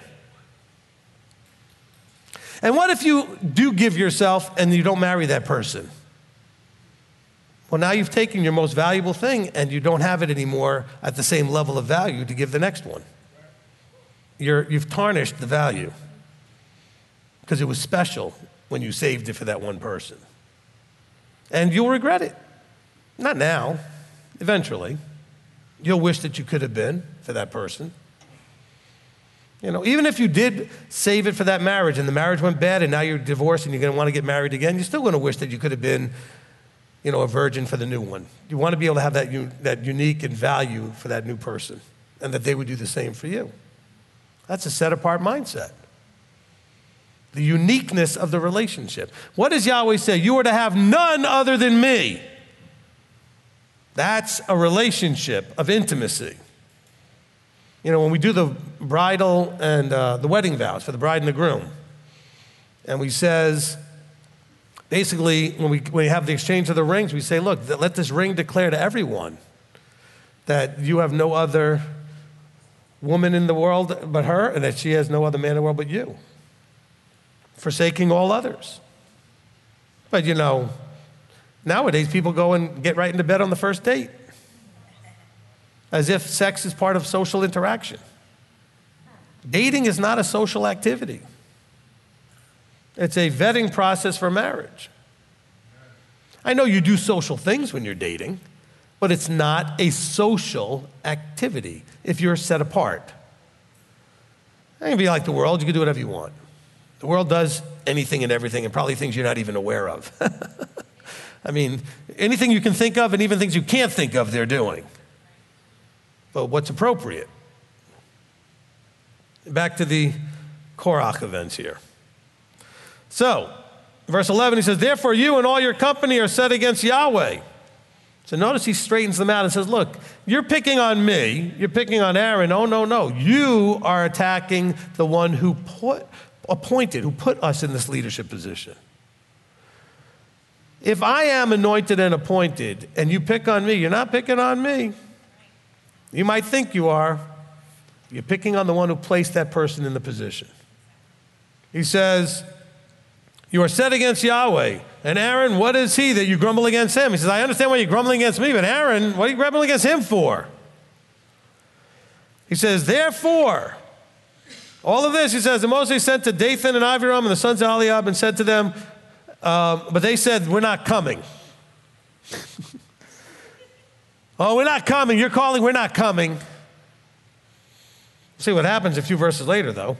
And what if you do give yourself and you don't marry that person? Well, now you've taken your most valuable thing and you don't have it anymore at the same level of value to give the next one. You're, you've tarnished the value because it was special when you saved it for that one person. And you'll regret it. Not now, eventually. You'll wish that you could have been for that person. You know, even if you did save it for that marriage and the marriage went bad and now you're divorced and you're going to want to get married again, you're still going to wish that you could have been, you know, a virgin for the new one. You want to be able to have that, that unique and value for that new person and that they would do the same for you. That's a set-apart mindset. The uniqueness of the relationship. What does Yahweh say? You are to have none other than me. That's a relationship of intimacy. You know, when we do the bridal and uh, the wedding vows for the bride and the groom, and we says, basically, when we, when we have the exchange of the rings, we say, look, let this ring declare to everyone that you have no other woman in the world but her, and that she has no other man in the world but you, forsaking all others. But, you know, nowadays people go and get right into bed on the first date, as if sex is part of social interaction. Dating is not a social activity. It's a vetting process for marriage. I know you do social things when you're dating, but it's not a social activity if you're set apart. It can be like the world. You can do whatever you want. The world does anything and everything, and probably things you're not even aware of. I mean, anything you can think of and even things you can't think of, they're doing. But what's appropriate? Back to the Korach events here. So, verse eleven, he says, therefore you and all your company are set against Yahweh. So notice he straightens them out and says, look, you're picking on me, you're picking on Aaron. Oh, no, no. You are attacking the one who put, appointed, who put us in this leadership position. If I am anointed and appointed and you pick on me, you're not picking on me. You might think you are. You're picking on the one who placed that person in the position. He says, you are set against Yahweh. And Aaron, what is he that you grumble against him? He says, I understand why you're grumbling against me, but Aaron, what are you grumbling against him for? He says, therefore, all of this, he says, and Moses sent to Dathan and Abiram and the sons of Eliab and said to them, uh, but they said, we're not coming. Oh, we're not coming. You're calling, we're not coming. See what happens a few verses later, though.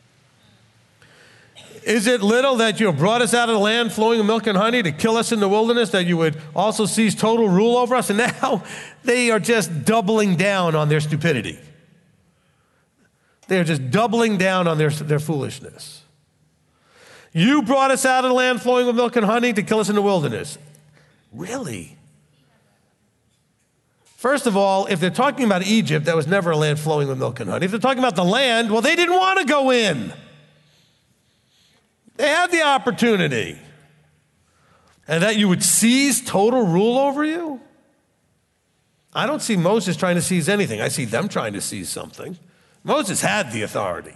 Is it little that you have brought us out of the land flowing with milk and honey to kill us in the wilderness, that you would also seize total rule over us? And now they are just doubling down on their stupidity. They are just doubling down on their, their foolishness. You brought us out of the land flowing with milk and honey to kill us in the wilderness. Really? First of all, if they're talking about Egypt, that was never a land flowing with milk and honey. If they're talking about the land, well, they didn't want to go in. They had the opportunity. And that you would seize total rule over you? I don't see Moses trying to seize anything. I see them trying to seize something. Moses had the authority.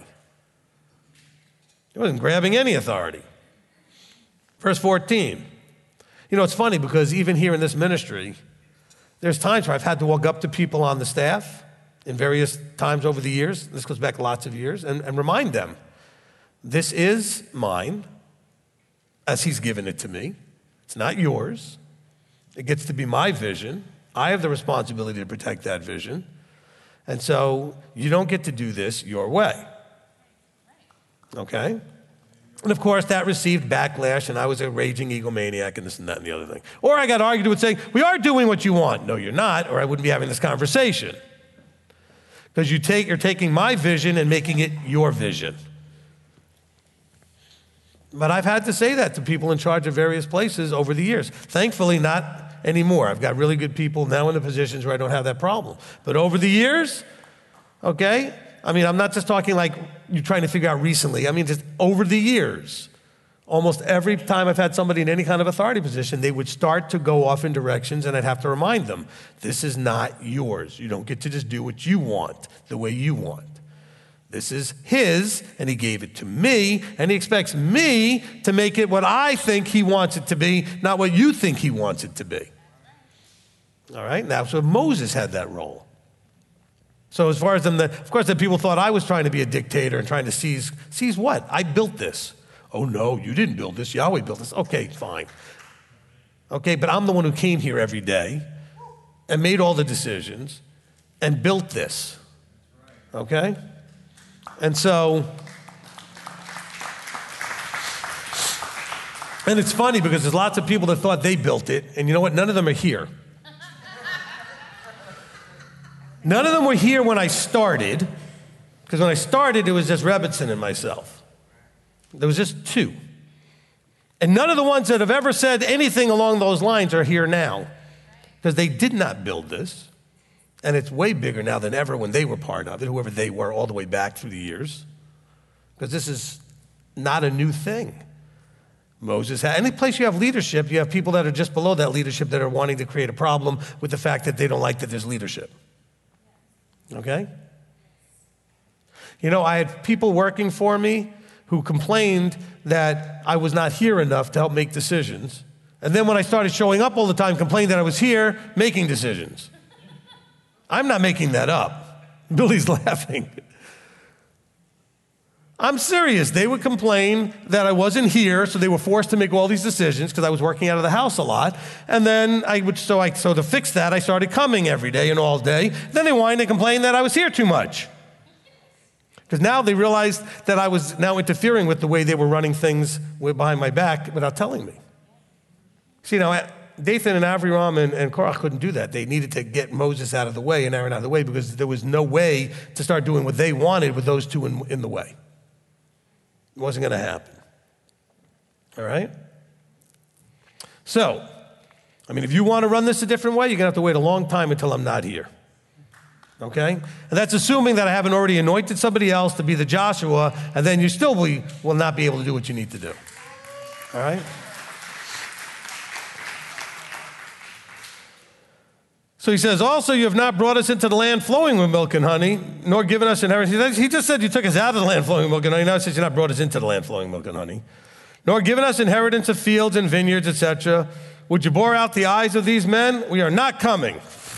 He wasn't grabbing any authority. Verse fourteen. You know, it's funny because even here in this ministry, there's times where I've had to walk up to people on the staff in various times over the years, this goes back lots of years, and, and remind them, this is mine as he's given it to me. It's not yours. It gets to be my vision. I have the responsibility to protect that vision. And so you don't get to do this your way. Okay? And of course, that received backlash, and I was a raging egomaniac and this and that and the other thing. Or I got argued with saying, we are doing what you want. No, you're not, or I wouldn't be having this conversation. Because you take, you're taking my vision and making it your vision. But I've had to say that to people in charge of various places over the years. Thankfully, not anymore. I've got really good people now in the positions where I don't have that problem. But over the years, okay, I mean, I'm not just talking like you're trying to figure out recently. I mean, just over the years, almost every time I've had somebody in any kind of authority position, they would start to go off in directions, and I'd have to remind them, this is not yours. You don't get to just do what you want the way you want. This is his, and he gave it to me, and he expects me to make it what I think he wants it to be, not what you think he wants it to be. All right? Now, so Moses had that role. So as far as them, the, of course, the people thought I was trying to be a dictator and trying to seize, seize what? I built this. Oh, no, you didn't build this. Yahweh built this. Okay, fine. Okay, but I'm the one who came here every day and made all the decisions and built this. Okay? And so, and it's funny because there's lots of people that thought they built it, and you know what? None of them are here. None of them were here when I started, because when I started, it was just Rebbitzin and myself. There was just two. And none of the ones that have ever said anything along those lines are here now, because they did not build this. And it's way bigger now than ever when they were part of it, whoever they were all the way back through the years. Because this is not a new thing. Moses had, any place you have leadership, you have people that are just below that leadership that are wanting to create a problem with the fact that they don't like that there's leadership. Okay? You know, I had people working for me who complained that I was not here enough to help make decisions. And then when I started showing up all the time, complained that I was here making decisions. I'm not making that up. Billy's laughing. I'm serious. They would complain that I wasn't here, so they were forced to make all these decisions because I was working out of the house a lot. And then I would, so I, so to fix that, I started coming every day and all day. Then they whined and complained that I was here too much. Because now they realized that I was now interfering with the way they were running things behind my back without telling me. See, now, Dathan and Aviram and, and Korach couldn't do that. They needed to get Moses out of the way and Aaron out of the way because there was no way to start doing what they wanted with those two in, in the way. It wasn't going to happen. All right? So, I mean, if you want to run this a different way, you're going to have to wait a long time until I'm not here. Okay? And that's assuming that I haven't already anointed somebody else to be the Joshua, and then you still will, will not be able to do what you need to do. All right? So he says, also, you have not brought us into the land flowing with milk and honey, nor given us inheritance. He just said you took us out of the land flowing with milk and honey. Now he says you've not brought us into the land flowing with milk and honey, nor given us inheritance of fields and vineyards, et cetera. Would you bore out the eyes of these men? We are not coming.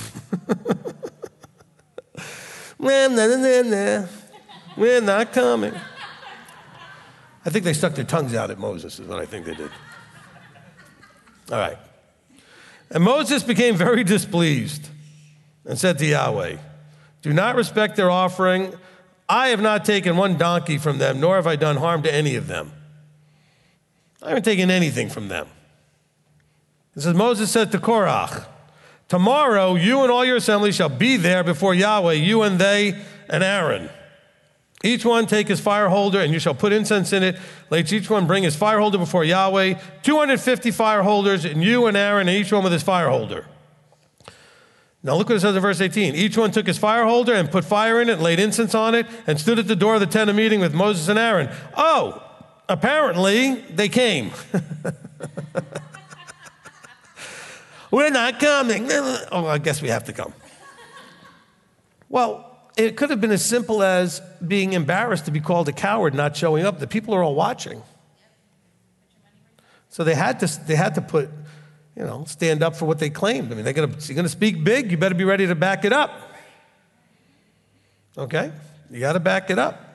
Nah, nah, nah, nah. We're not coming. I think they stuck their tongues out at Moses is what I think they did. All right. And Moses became very displeased and said to Yahweh, do not respect their offering. I have not taken one donkey from them, nor have I done harm to any of them. I haven't taken anything from them. It says, Moses said to Korach, tomorrow you and all your assembly shall be there before Yahweh, you and they and Aaron. Each one take his fire holder, and you shall put incense in it. Let each one bring his fire holder before Yahweh. two hundred fifty fire holders, and you and Aaron, and each one with his fire holder. Now look what it says in verse eighteen. Each one took his fire holder and put fire in it, and laid incense on it, and stood at the door of the tent of meeting with Moses and Aaron. Oh, apparently they came. We're not coming. Oh, I guess we have to come. Well, it could have been as simple as being embarrassed to be called a coward, not showing up. The people are all watching. So they had to, they had to put, you know, stand up for what they claimed. I mean, they're gonna, you're going to speak big, you better be ready to back it up. Okay? You got to back it up.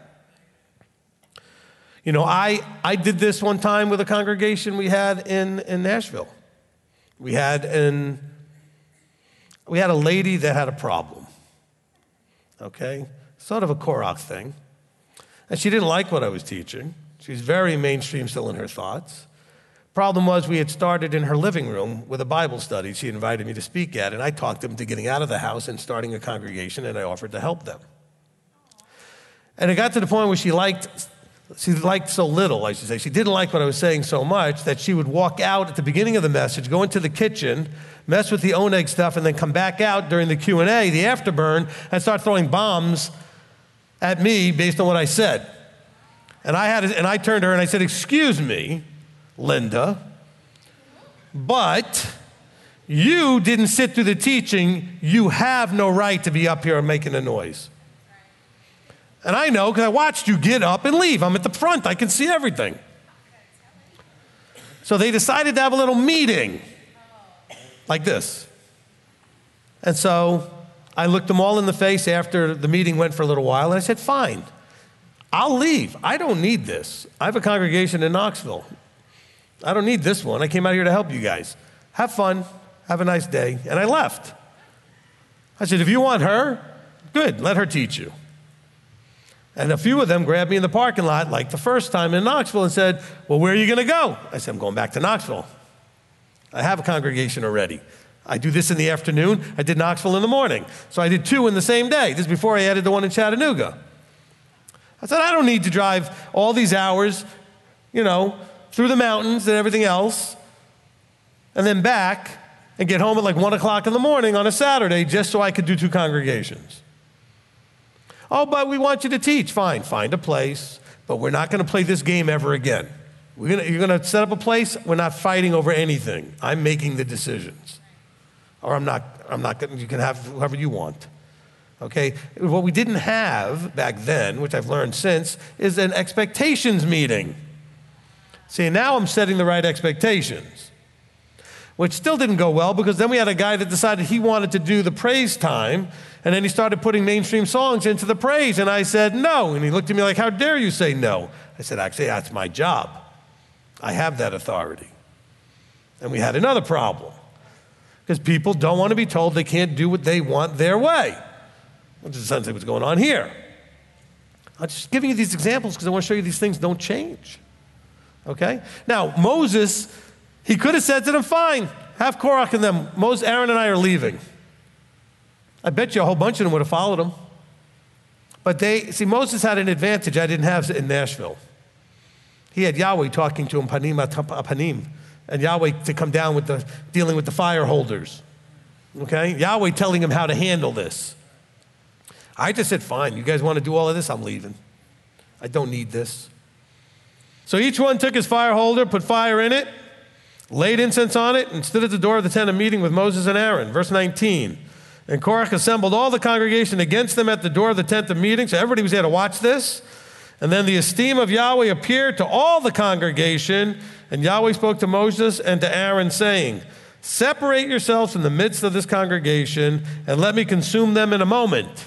You know, I, I did this one time with a congregation we had in, in Nashville. We had, an, we had a lady that had a problem. Okay, sort of a Korach thing. And she didn't like what I was teaching. She's very mainstream still in her thoughts. Problem was we had started in her living room with a Bible study she invited me to speak at, and I talked them to getting out of the house and starting a congregation, and I offered to help them. And it got to the point where she liked, she liked so little, I should say, she didn't like what I was saying so much that she would walk out at the beginning of the message, go into the kitchen, mess with the oneg stuff, and then come back out during the Q and A, the afterburn, and start throwing bombs at me based on what I said. And I had, and I turned to her and I said, excuse me, Linda, but you didn't sit through the teaching. You have no right to be up here and making a noise. And I know because I watched you get up and leave. I'm at the front. I can see everything. So they decided to have a little meeting. Like this. And so I looked them all in the face after the meeting went for a little while, and I said, fine, I'll leave. I don't need this. I have a congregation in Knoxville. I don't need this one. I came out here to help you guys. Have fun. Have a nice day. And I left. I said, if you want her, good, let her teach you. And a few of them grabbed me in the parking lot like the first time in Knoxville and said, well, where are you going to go? I said, I'm going back to Knoxville. I have a congregation already. I do this in the afternoon. I did Knoxville in the morning. So I did two in the same day. This is before I added the one in Chattanooga. I said, I don't need to drive all these hours, you know, through the mountains and everything else, and then back and get home at like one o'clock in the morning on a Saturday just so I could do two congregations. Oh, but we want you to teach. Fine, find a place, but we're not going to play this game ever again. We're gonna, you're going to set up a place. We're not fighting over anything. I'm making the decisions. Or I'm not, I'm not going to, you can have whoever you want. Okay? What we didn't have back then, which I've learned since, is an expectations meeting. See, now I'm setting the right expectations. which still didn't go well because then we had a guy that decided he wanted to do the praise time, and then he started putting mainstream songs into the praise, and I said no, and he looked at me like, how dare you say no? I said, actually, that's my job. I have that authority. And we had another problem because people don't want to be told they can't do what they want their way, which is essentially what's going on here. I'm just giving you these examples because I want to show you these things don't change, okay? Now, Moses, he could have said to them, fine, have Korach and them. Moses, Aaron and I are leaving. I bet you a whole bunch of them would have followed him. But they, see, Moses had an advantage I didn't have in Nashville. He had Yahweh talking to him, panim panim, and Yahweh to come down with the, dealing with the fire holders, okay? Yahweh telling him how to handle this. I just said, fine, you guys want to do all of this? I'm leaving. I don't need this. So each one took his fire holder, put fire in it, laid incense on it, and stood at the door of the tent of meeting with Moses and Aaron. Verse nineteen. And Korach assembled all the congregation against them at the door of the tent of meeting. So everybody was there to watch this. And then the esteem of Yahweh appeared to all the congregation. And Yahweh spoke to Moses and to Aaron, saying, separate yourselves from the midst of this congregation, and let me consume them in a moment.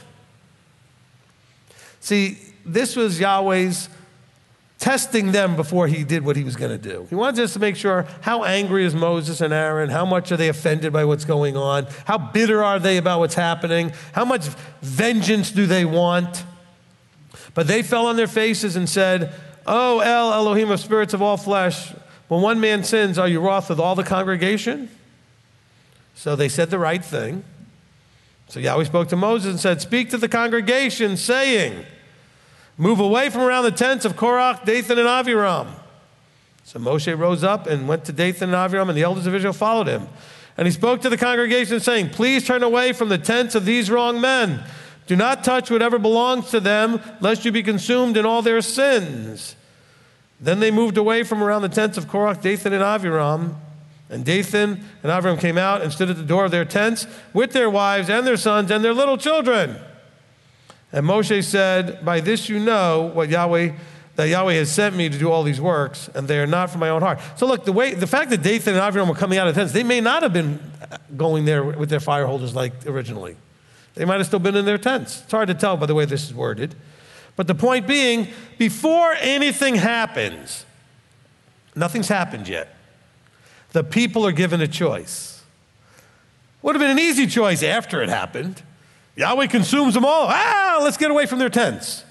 See, this was Yahweh's testing them before he did what he was going to do. He wanted us to make sure, how angry is Moses and Aaron? How much are they offended by what's going on? How bitter are they about what's happening? How much vengeance do they want? But they fell on their faces and said, oh, El Elohim of spirits of all flesh, when one man sins, are you wroth with all the congregation? So they said the right thing. So Yahweh spoke to Moses and said, speak to the congregation, saying, move away from around the tents of Korach, Dathan, and Aviram. So Moshe rose up and went to Dathan and Aviram, and the elders of Israel followed him. And he spoke to the congregation, saying, please turn away from the tents of these wrong men. Do not touch whatever belongs to them, lest you be consumed in all their sins. Then they moved away from around the tents of Korach, Dathan, and Aviram. And Dathan and Aviram came out and stood at the door of their tents with their wives and their sons and their little children. And Moshe said, by this you know what Yahweh, that Yahweh has sent me to do all these works, and they are not from my own heart. So look, the way, the fact that Dathan and Aviram were coming out of the tents, they may not have been going there with their fire holders like originally. They might have still been in their tents. It's hard to tell by the way this is worded. But the point being, before anything happens, nothing's happened yet. The people are given a choice. Would have been an easy choice after it happened. Yahweh consumes them all. Ah, let's get away from their tents.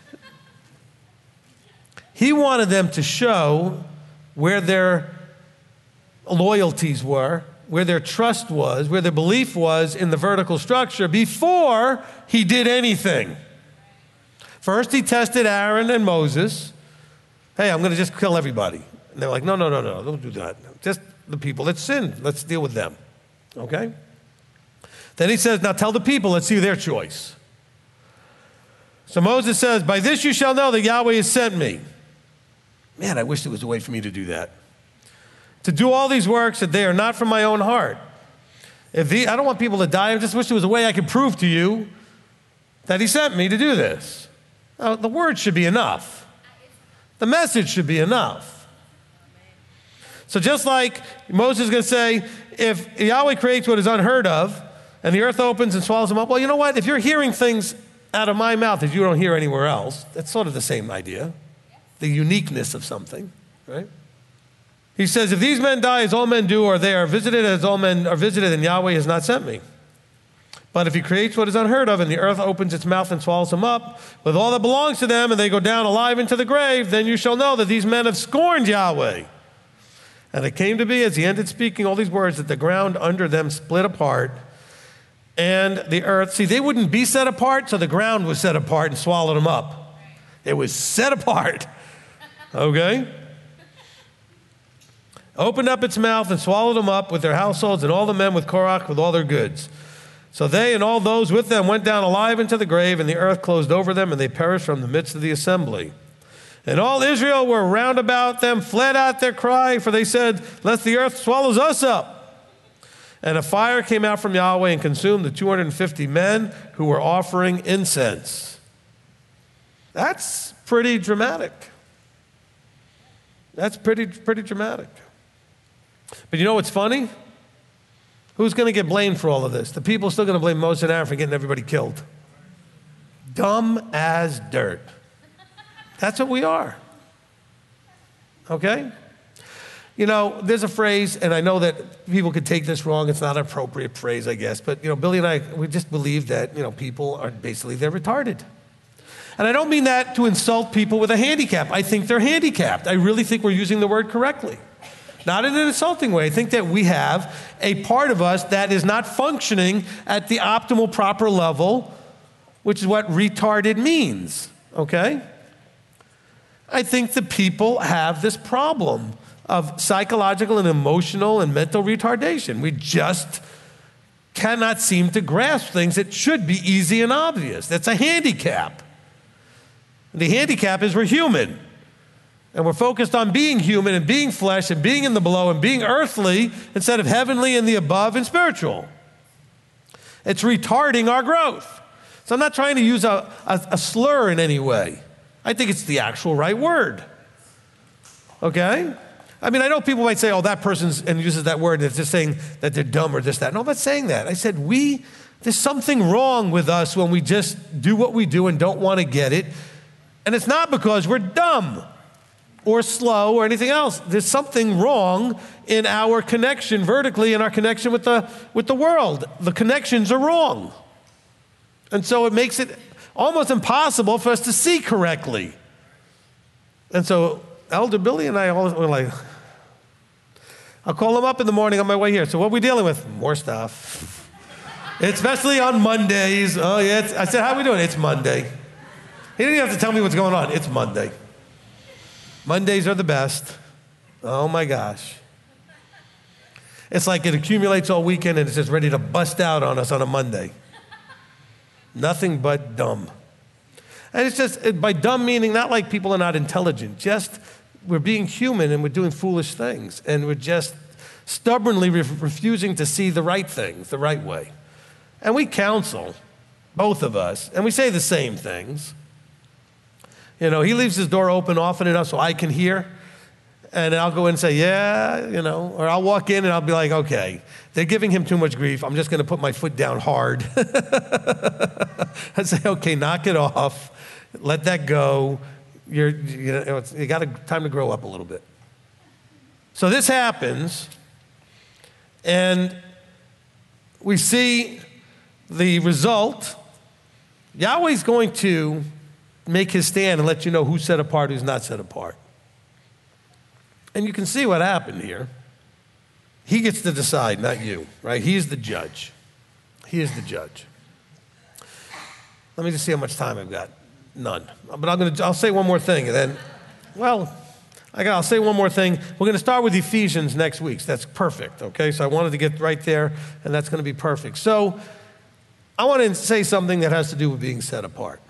He wanted them to show where their loyalties were, where their trust was, where their belief was in the vertical structure before he did anything. First, he tested Aaron and Moses. Hey, I'm going to just kill everybody. And they're like, no, no, no, no, don't do that. Just the people that sinned. Let's deal with them. Okay? Then he says, now tell the people, let's see their choice. So Moses says, by this you shall know that Yahweh has sent me. Man, I wish there was a way for me to do that. To do all these works that they are not from my own heart. If the, I don't want people to die. I just wish there was a way I could prove to you that he sent me to do this. Now, the word should be enough. The message should be enough. So just like Moses is going to say, if Yahweh creates what is unheard of, and the earth opens and swallows them up, well, you know what? If you're hearing things out of my mouth that you don't hear anywhere else, that's sort of the same idea. The uniqueness of something, right? He says, if these men die as all men do, or they are visited as all men are visited, then Yahweh has not sent me. But if he creates what is unheard of, and the earth opens its mouth and swallows them up, with all that belongs to them, and they go down alive into the grave, then you shall know that these men have scorned Yahweh. And it came to be, as he ended speaking all these words, that the ground under them split apart, and the earth, see, they wouldn't be set apart, so the ground was set apart and swallowed them up. It was set apart, okay? Opened up its mouth and swallowed them up with their households and all the men with Korach with all their goods. So they and all those with them went down alive into the grave, and the earth closed over them, and they perished from the midst of the assembly. And all Israel were round about them, fled out their cry, for they said, lest the earth swallows us up. And a fire came out from Yahweh and consumed the two hundred fifty men who were offering incense. That's pretty dramatic. That's pretty, pretty dramatic. But you know what's funny? Who's going to get blamed for all of this? The people are still going to blame Moses and Aaron for getting everybody killed. Dumb as dirt. That's what we are. Okay? You know, there's a phrase, and I know that people could take this wrong. It's not an appropriate phrase, I guess. But, you know, Billy and I, we just believe that, you know, people are basically, they're retarded. And I don't mean that to insult people with a handicap. I think they're handicapped. I really think we're using the word correctly. Not in an insulting way. I think that we have a part of us that is not functioning at the optimal, proper level, which is what retarded means, okay? I think the people have this problem of psychological and emotional and mental retardation. We just cannot seem to grasp things that should be easy and obvious. That's a handicap. The handicap is we're human. And we're focused on being human and being flesh and being in the below and being earthly instead of heavenly and the above and spiritual. It's retarding our growth. So I'm not trying to use a, a, a slur in any way. I think it's the actual right word. Okay? I mean, I know people might say, oh, that person's, and uses that word, and it's just saying that they're dumb or this, that. No, I'm not saying that. I said, we, there's something wrong with us when we just do what we do and don't want to get it. And it's not because we're dumb or slow or anything else. There's something wrong in our connection vertically, in our connection with the, with the world. The connections are wrong. And so it makes it almost impossible for us to see correctly. And so Elder Billy and I always were like, I'll call him up in the morning on my way here. So what are we dealing with? More stuff. Especially on Mondays. Oh, yeah. It's, I said, how are we doing? It's Monday. He didn't even have to tell me what's going on. It's Monday. Mondays are the best. Oh, my gosh. It's like it accumulates all weekend and it's just ready to bust out on us on a Monday. Nothing but dumb. And it's just, by dumb meaning, not like people are not intelligent, just we're being human and we're doing foolish things. And we're just stubbornly re- refusing to see the right things, the right way. And we counsel, both of us, and we say the same things. You know, he leaves his door open often enough so I can hear. And I'll go in and say, yeah, you know, or I'll walk in and I'll be like, okay, they're giving him too much grief. I'm just going to put my foot down hard. I say, okay, knock it off. Let that go. You're, you know, it's, you got to, time to grow up a little bit. So this happens, and we see the result. Yahweh's going to make his stand and let you know who's set apart, who's not set apart. And you can see what happened here. He gets to decide, not you, right? He's the judge. He is the judge. Let me just see how much time I've got. None. But I'm gonna, I'll say one more thing, and then, well, I got, I'll say one more thing. We're going to start with Ephesians next week. So that's perfect, okay? So I wanted to get right there, and that's going to be perfect. So I want to say something that has to do with being set apart.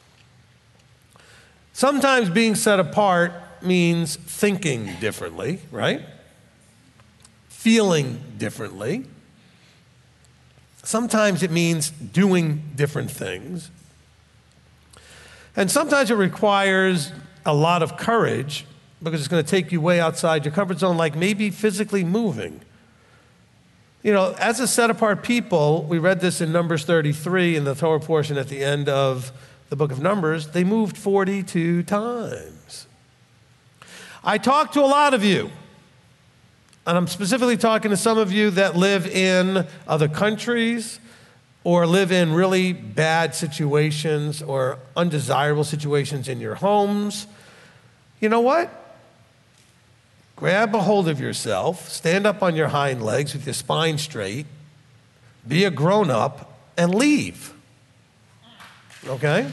Sometimes being set apart means thinking differently, right? Feeling differently. Sometimes it means doing different things. And sometimes it requires a lot of courage because it's going to take you way outside your comfort zone, like maybe physically moving. You know, as a set-apart people, we read this in Numbers thirty-three in the Torah portion at the end of the book of Numbers, they moved forty-two times. I talked to a lot of you, and I'm specifically talking to some of you that live in other countries or live in really bad situations or undesirable situations in your homes. You know what? Grab a hold of yourself, stand up on your hind legs with your spine straight, be a grown-up, and leave. Okay?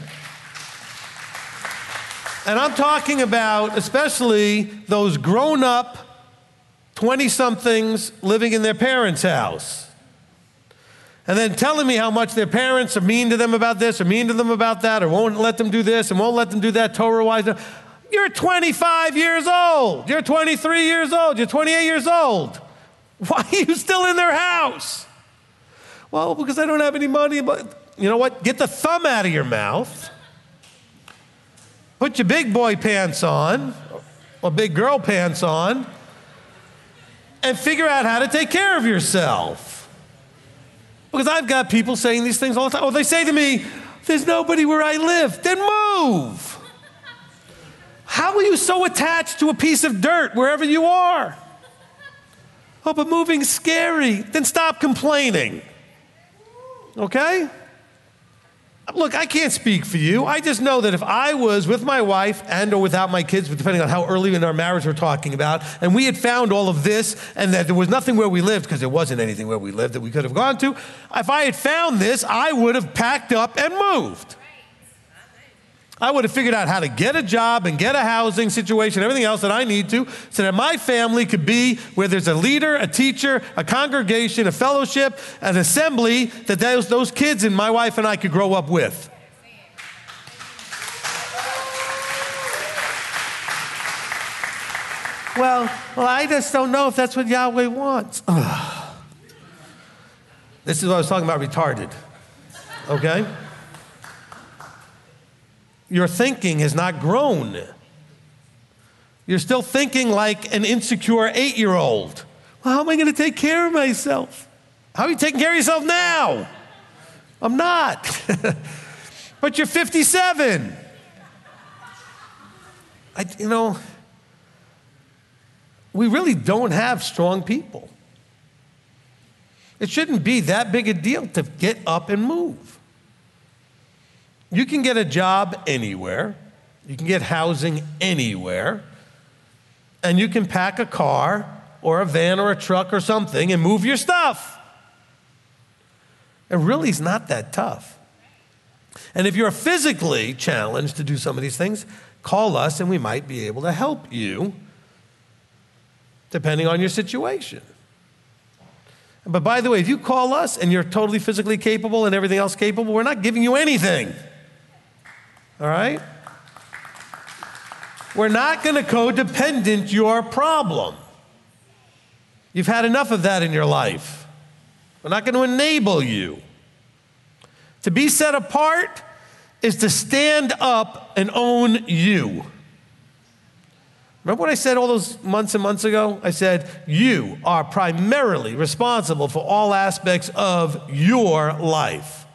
And I'm talking about especially those grown-up twenty-somethings living in their parents' house. And then telling me how much their parents are mean to them about this or mean to them about that or won't let them do this and won't let them do that Torah-wise. You're twenty-five years old. You're twenty-three years old. You're twenty-eight years old. Why are you still in their house? Well, because I don't have any money. But you know what? Get the thumb out of your mouth. Put your big boy pants on or big girl pants on and figure out how to take care of yourself. Because I've got people saying these things all the time. Oh, they say to me, there's nobody where I live. Then move. How are you so attached to a piece of dirt wherever you are? Oh, but moving's scary. Then stop complaining. Okay? Look, I can't speak for you. I just know that if I was with my wife and or without my kids, depending on how early in our marriage we're talking about, and we had found all of this and that there was nothing where we lived, because there wasn't anything where we lived that we could have gone to, if I had found this, I would have packed up and moved. I would have figured out how to get a job and get a housing situation, everything else that I need to, so that my family could be where there's a leader, a teacher, a congregation, a fellowship, an assembly, that those, those kids and my wife and I could grow up with. Well, well, I just don't know if that's what Yahweh wants. Ugh. This is what I was talking about, retarded. Okay? Your thinking has not grown. You're still thinking like an insecure eight-year-old. Well, how am I going to take care of myself? How are you taking care of yourself now? I'm not. But you're fifty-seven. I, you know, we really don't have strong people. It shouldn't be that big a deal to get up and move. You can get a job anywhere. You can get housing anywhere. And you can pack a car or a van or a truck or something and move your stuff. It really is not that tough. And if you're physically challenged to do some of these things, call us and we might be able to help you, depending on your situation. But by the way, if you call us and you're totally physically capable and everything else capable, we're not giving you anything. All right? We're not going to codependent your problem. You've had enough of that in your life. We're not going to enable you. To be set apart is to stand up and own you. Remember what I said all those months and months ago? I said, you are primarily responsible for all aspects of your life.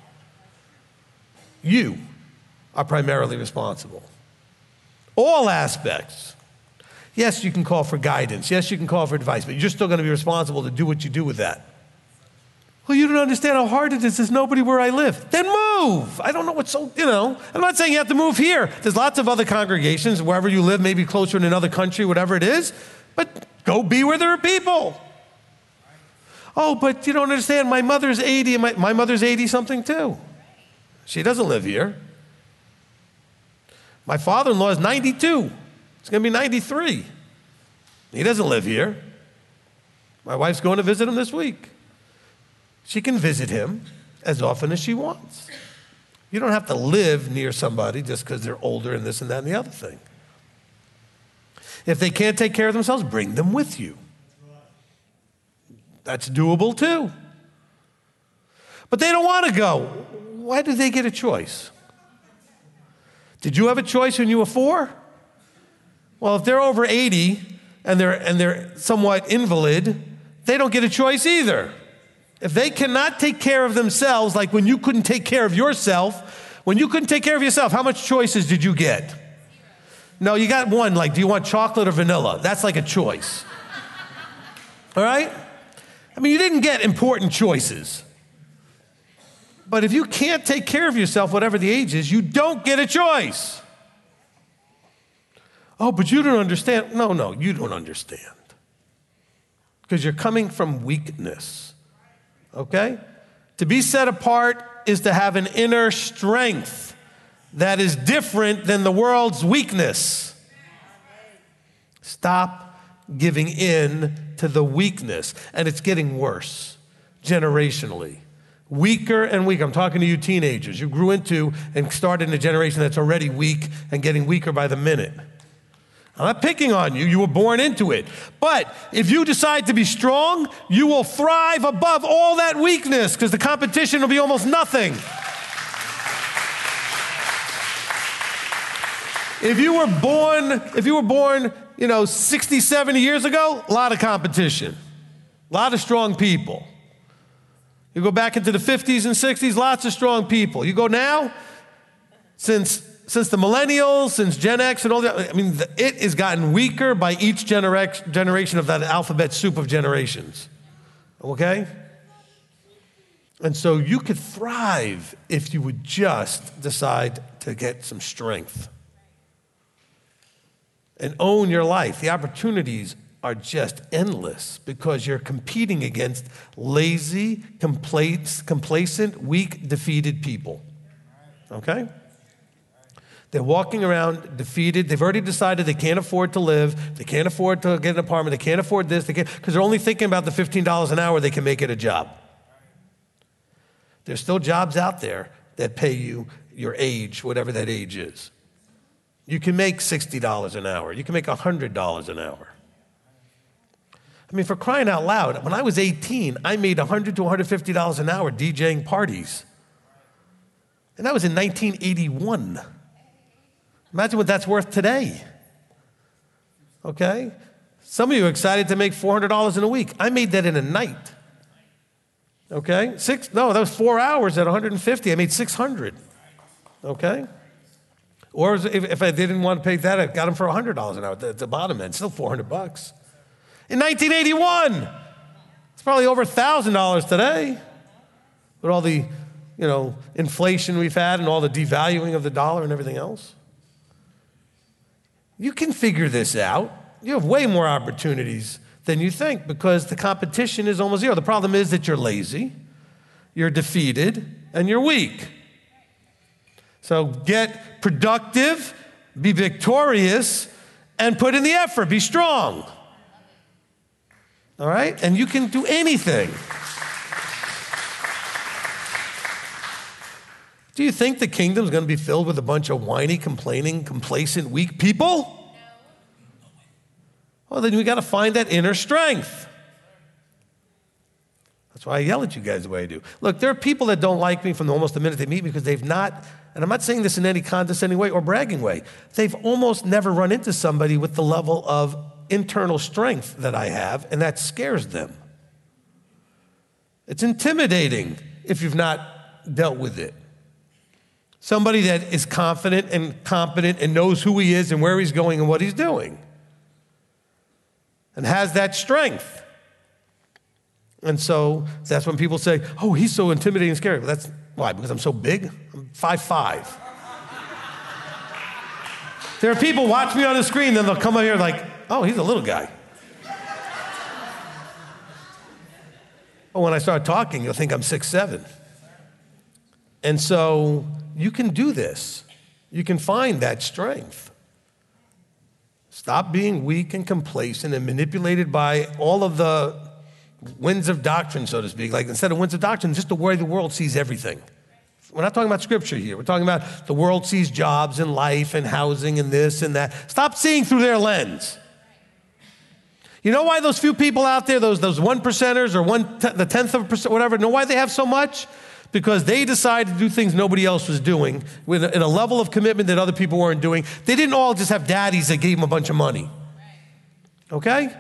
You are primarily responsible. All aspects. Yes, you can call for guidance. Yes, you can call for advice, but you're still going to be responsible to do what you do with that. Well, you don't understand how hard it is. There's nobody where I live. Then move. I don't know what's so, you know. I'm not saying you have to move here. There's lots of other congregations, wherever you live, maybe closer in another country, whatever it is. But go be where there are people. Oh, but you don't understand. My mother's eighty, and my, my mother's eighty-something too. She doesn't live here. My father-in-law is ninety-two. He's going to be ninety-three. He doesn't live here. My wife's going to visit him this week. She can visit him as often as she wants. You don't have to live near somebody just because they're older and this and that and the other thing. If they can't take care of themselves, bring them with you. That's doable too. But they don't want to go. Why do they get a choice? Did you have a choice when you were four? Well, if they're over eighty and they're, and they're somewhat invalid, they don't get a choice either. If they cannot take care of themselves, like when you couldn't take care of yourself, when you couldn't take care of yourself, how much choices did you get? No, you got one, like, do you want chocolate or vanilla? That's like a choice. All right? I mean, you didn't get important choices. But if you can't take care of yourself, whatever the age is, you don't get a choice. Oh, but you don't understand. No, no, you don't understand. Because you're coming from weakness. Okay? To be set apart is to have an inner strength that is different than the world's weakness. Stop giving in to the weakness. And it's getting worse generationally. Weaker and weaker. I'm talking to you teenagers. You grew into and started in a generation that's already weak and getting weaker by the minute. I'm not picking on you. You were born into it. But if you decide to be strong, you will thrive above all that weakness because the competition will be almost nothing. If you were born, if you were born, you know, sixty, seventy years ago, a lot of competition. A lot of strong people. You go back into the fifties and sixties, lots of strong people. You go now, since since the millennials, since Gen X and all that, I mean, the, it has gotten weaker by each genera- generation of that alphabet soup of generations, okay? And so you could thrive if you would just decide to get some strength and own your life. The opportunities are just endless because you're competing against lazy, complacent, weak, defeated people, okay? They're walking around defeated. They've already decided they can't afford to live. They can't afford to get an apartment. They can't afford this. They can't, because they're only thinking about the fifteen dollars an hour they can make at a job. There's still jobs out there that pay you your age, whatever that age is. You can make sixty dollars an hour. You can make one hundred dollars an hour. I mean, for crying out loud, when I was eighteen, I made one hundred to one hundred fifty dollars an hour DJing parties. And that was in nineteen eighty-one. Imagine what that's worth today. Okay? Some of you are excited to make four hundred dollars in a week. I made that in a night. Okay? Six, no, that was four hours at one hundred fifty. I made six hundred. Okay? Or if, if I didn't want to pay that, I got them for one hundred dollars an hour at the bottom end. Still four hundred bucks. In nineteen eighty-one, it's probably over one thousand dollars today with all the, you know, inflation we've had and all the devaluing of the dollar and everything else. You can figure this out. You have way more opportunities than you think because the competition is almost zero. The problem is that you're lazy, you're defeated, and you're weak. So get productive, be victorious, and put in the effort. Be strong. All right? And you can do anything. Do you think the kingdom's going to be filled with a bunch of whiny, complaining, complacent, weak people? No. Well, then we got to find that inner strength. That's why I yell at you guys the way I do. Look, there are people that don't like me from almost the minute they meet me because they've not, and I'm not saying this in any condescending way or bragging way, they've almost never run into somebody with the level of internal strength that I have, and that scares them. It's intimidating if you've not dealt with it. Somebody that is confident and competent and knows who he is and where he's going and what he's doing. And has that strength. And so that's when people say, oh, he's so intimidating and scary. Well, that's why, because I'm so big? I'm five foot five. There are people watch me on the screen, then they'll come out here like, oh, he's a little guy. But when I start talking, you'll think I'm six seven. And so you can do this. You can find that strength. Stop being weak and complacent and manipulated by all of the winds of doctrine, so to speak. Like instead of winds of doctrine, just the way the world sees everything. We're not talking about scripture here. We're talking about the world sees jobs and life and housing and this and that. Stop seeing through their lens. You know why those few people out there, those, those one percenters or one t- the tenth of a percent, whatever, know why they have so much? Because they decided to do things nobody else was doing with a, in a level of commitment that other people weren't doing. They didn't all just have daddies that gave them a bunch of money. Okay?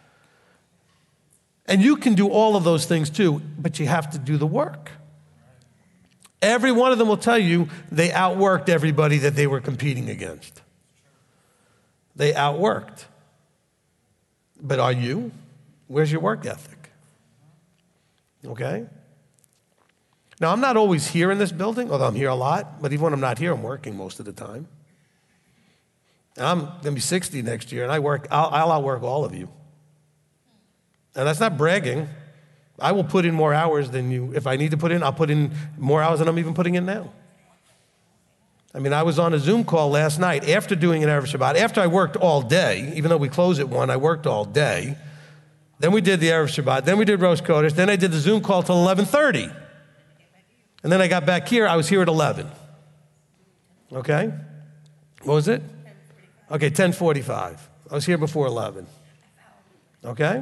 And you can do all of those things too, but you have to do the work. Every one of them will tell you they outworked everybody that they were competing against. They outworked. But are you? Where's your work ethic? Okay? Now, I'm not always here in this building, although I'm here a lot, but even when I'm not here, I'm working most of the time. And I'm going to be sixty next year, and I work, I'll, I'll outwork all of you. And that's not bragging. I will put in more hours than you. If I need to put in, I'll put in more hours than I'm even putting in now. I mean, I was on a Zoom call last night after doing an Erev Shabbat, after I worked all day, even though we close at one, I worked all day. Then we did the Erev Shabbat, then we did Rosh Chodesh, then I did the Zoom call till eleven thirty. And then I got back here, I was here at eleven. Okay? What was it? Okay, ten forty-five. I was here before eleven. Okay?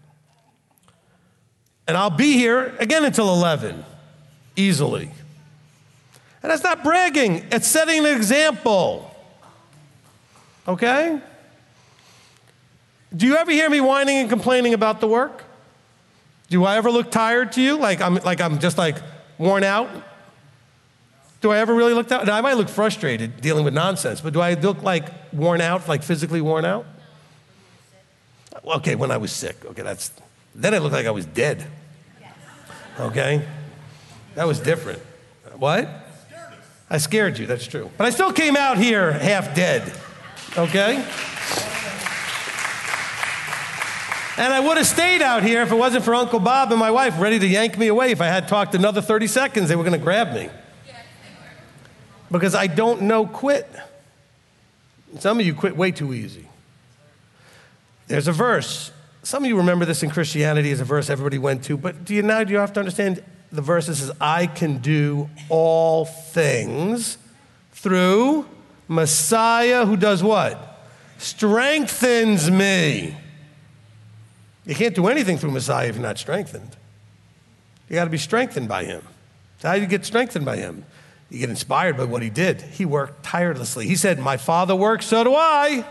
And I'll be here again until eleven, easily. And that's not bragging, it's setting an example. Okay? Do you ever hear me whining and complaining about the work? Do I ever look tired to you? Like I'm, like I'm just like worn out? Do I ever really look out? Now, I might look frustrated dealing with nonsense, but do I look like worn out, like physically worn out? Okay, when I was sick. Okay, that's, then it looked like I was dead. Okay? That was different. What? I scared you, that's true. But I still came out here half dead. Okay? And I would have stayed out here if it wasn't for Uncle Bob and my wife ready to yank me away. If I had talked another thirty seconds, they were going to grab me. Because I don't know quit. Some of you quit way too easy. There's a verse. Some of you remember this in Christianity as a verse everybody went to, but do you now do you have to understand the verse that says, I can do all things through Messiah who does what? Strengthens me. You can't do anything through Messiah if you're not strengthened. You got to be strengthened by him. How do you get strengthened by him? You get inspired by what he did. He worked tirelessly. He said, my Father works, so do I.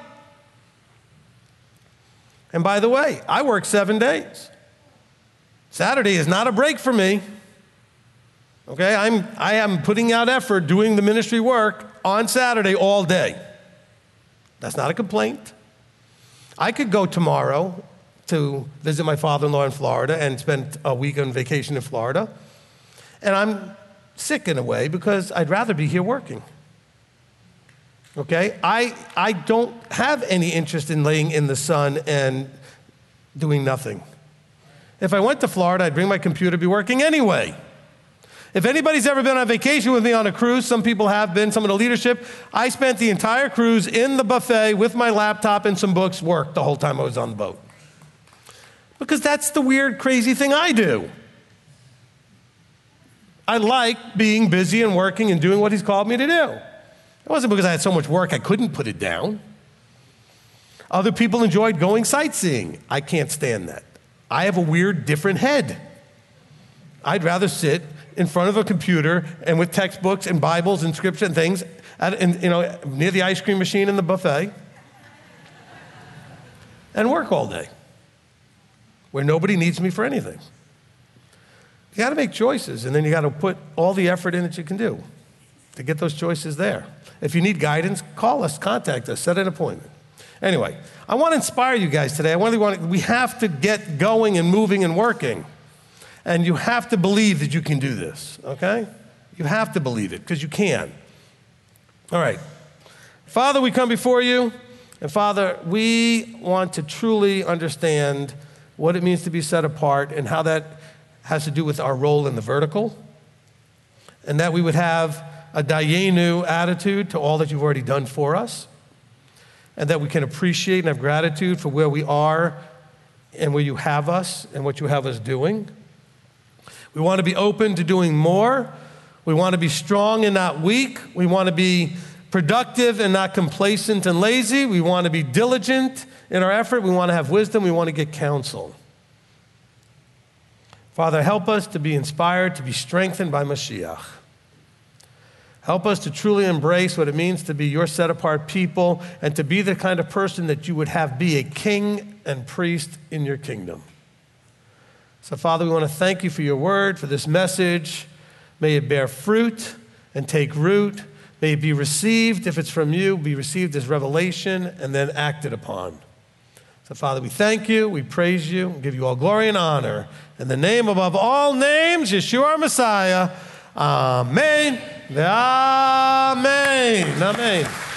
And by the way, I work seven days. Saturday is not a break for me. Okay, I'm, I am putting out effort doing the ministry work on Saturday all day. That's not a complaint. I could go tomorrow to visit my father-in-law in Florida and spend a week on vacation in Florida. And I'm sick in a way because I'd rather be here working. Okay? I, I don't have any interest in laying in the sun and doing nothing. If I went to Florida, I'd bring my computer, be working anyway. If anybody's ever been on vacation with me on a cruise, some people have been, some of the leadership, I spent the entire cruise in the buffet with my laptop and some books, worked the whole time I was on the boat. Because that's the weird, crazy thing I do. I like being busy and working and doing what he's called me to do. It wasn't because I had so much work I couldn't put it down. Other people enjoyed going sightseeing. I can't stand that. I have a weird, different head. I'd rather sit in front of a computer and with textbooks and Bibles and scripture and things, at, and, you know, near the ice cream machine in the buffet, and work all day, where nobody needs me for anything. You got to make choices, and then you got to put all the effort in that you can do to get those choices there. If you need guidance, call us, contact us, set an appointment. Anyway, I want to inspire you guys today. I really want to, we have to get going and moving and working. And you have to believe that you can do this, okay? You have to believe it, because you can. All right. Father, we come before you, and Father, we want to truly understand what it means to be set apart and how that has to do with our role in the vertical, and that we would have a dayenu attitude to all that you've already done for us, and that we can appreciate and have gratitude for where we are and where you have us and what you have us doing. We want to be open to doing more. We want to be strong and not weak. We want to be productive and not complacent and lazy. We want to be diligent in our effort. We want to have wisdom. We want to get counsel. Father, help us to be inspired, to be strengthened by Mashiach. Help us to truly embrace what it means to be your set-apart people and to be the kind of person that you would have be a king and priest in your kingdom. So, Father, we want to thank you for your word, for this message. May it bear fruit and take root. May it be received, if it's from you, be received as revelation and then acted upon. So, Father, we thank you, we praise you, we give you all glory and honor. In the name above all names, Yeshua our Messiah. Amen. Amen. Amen.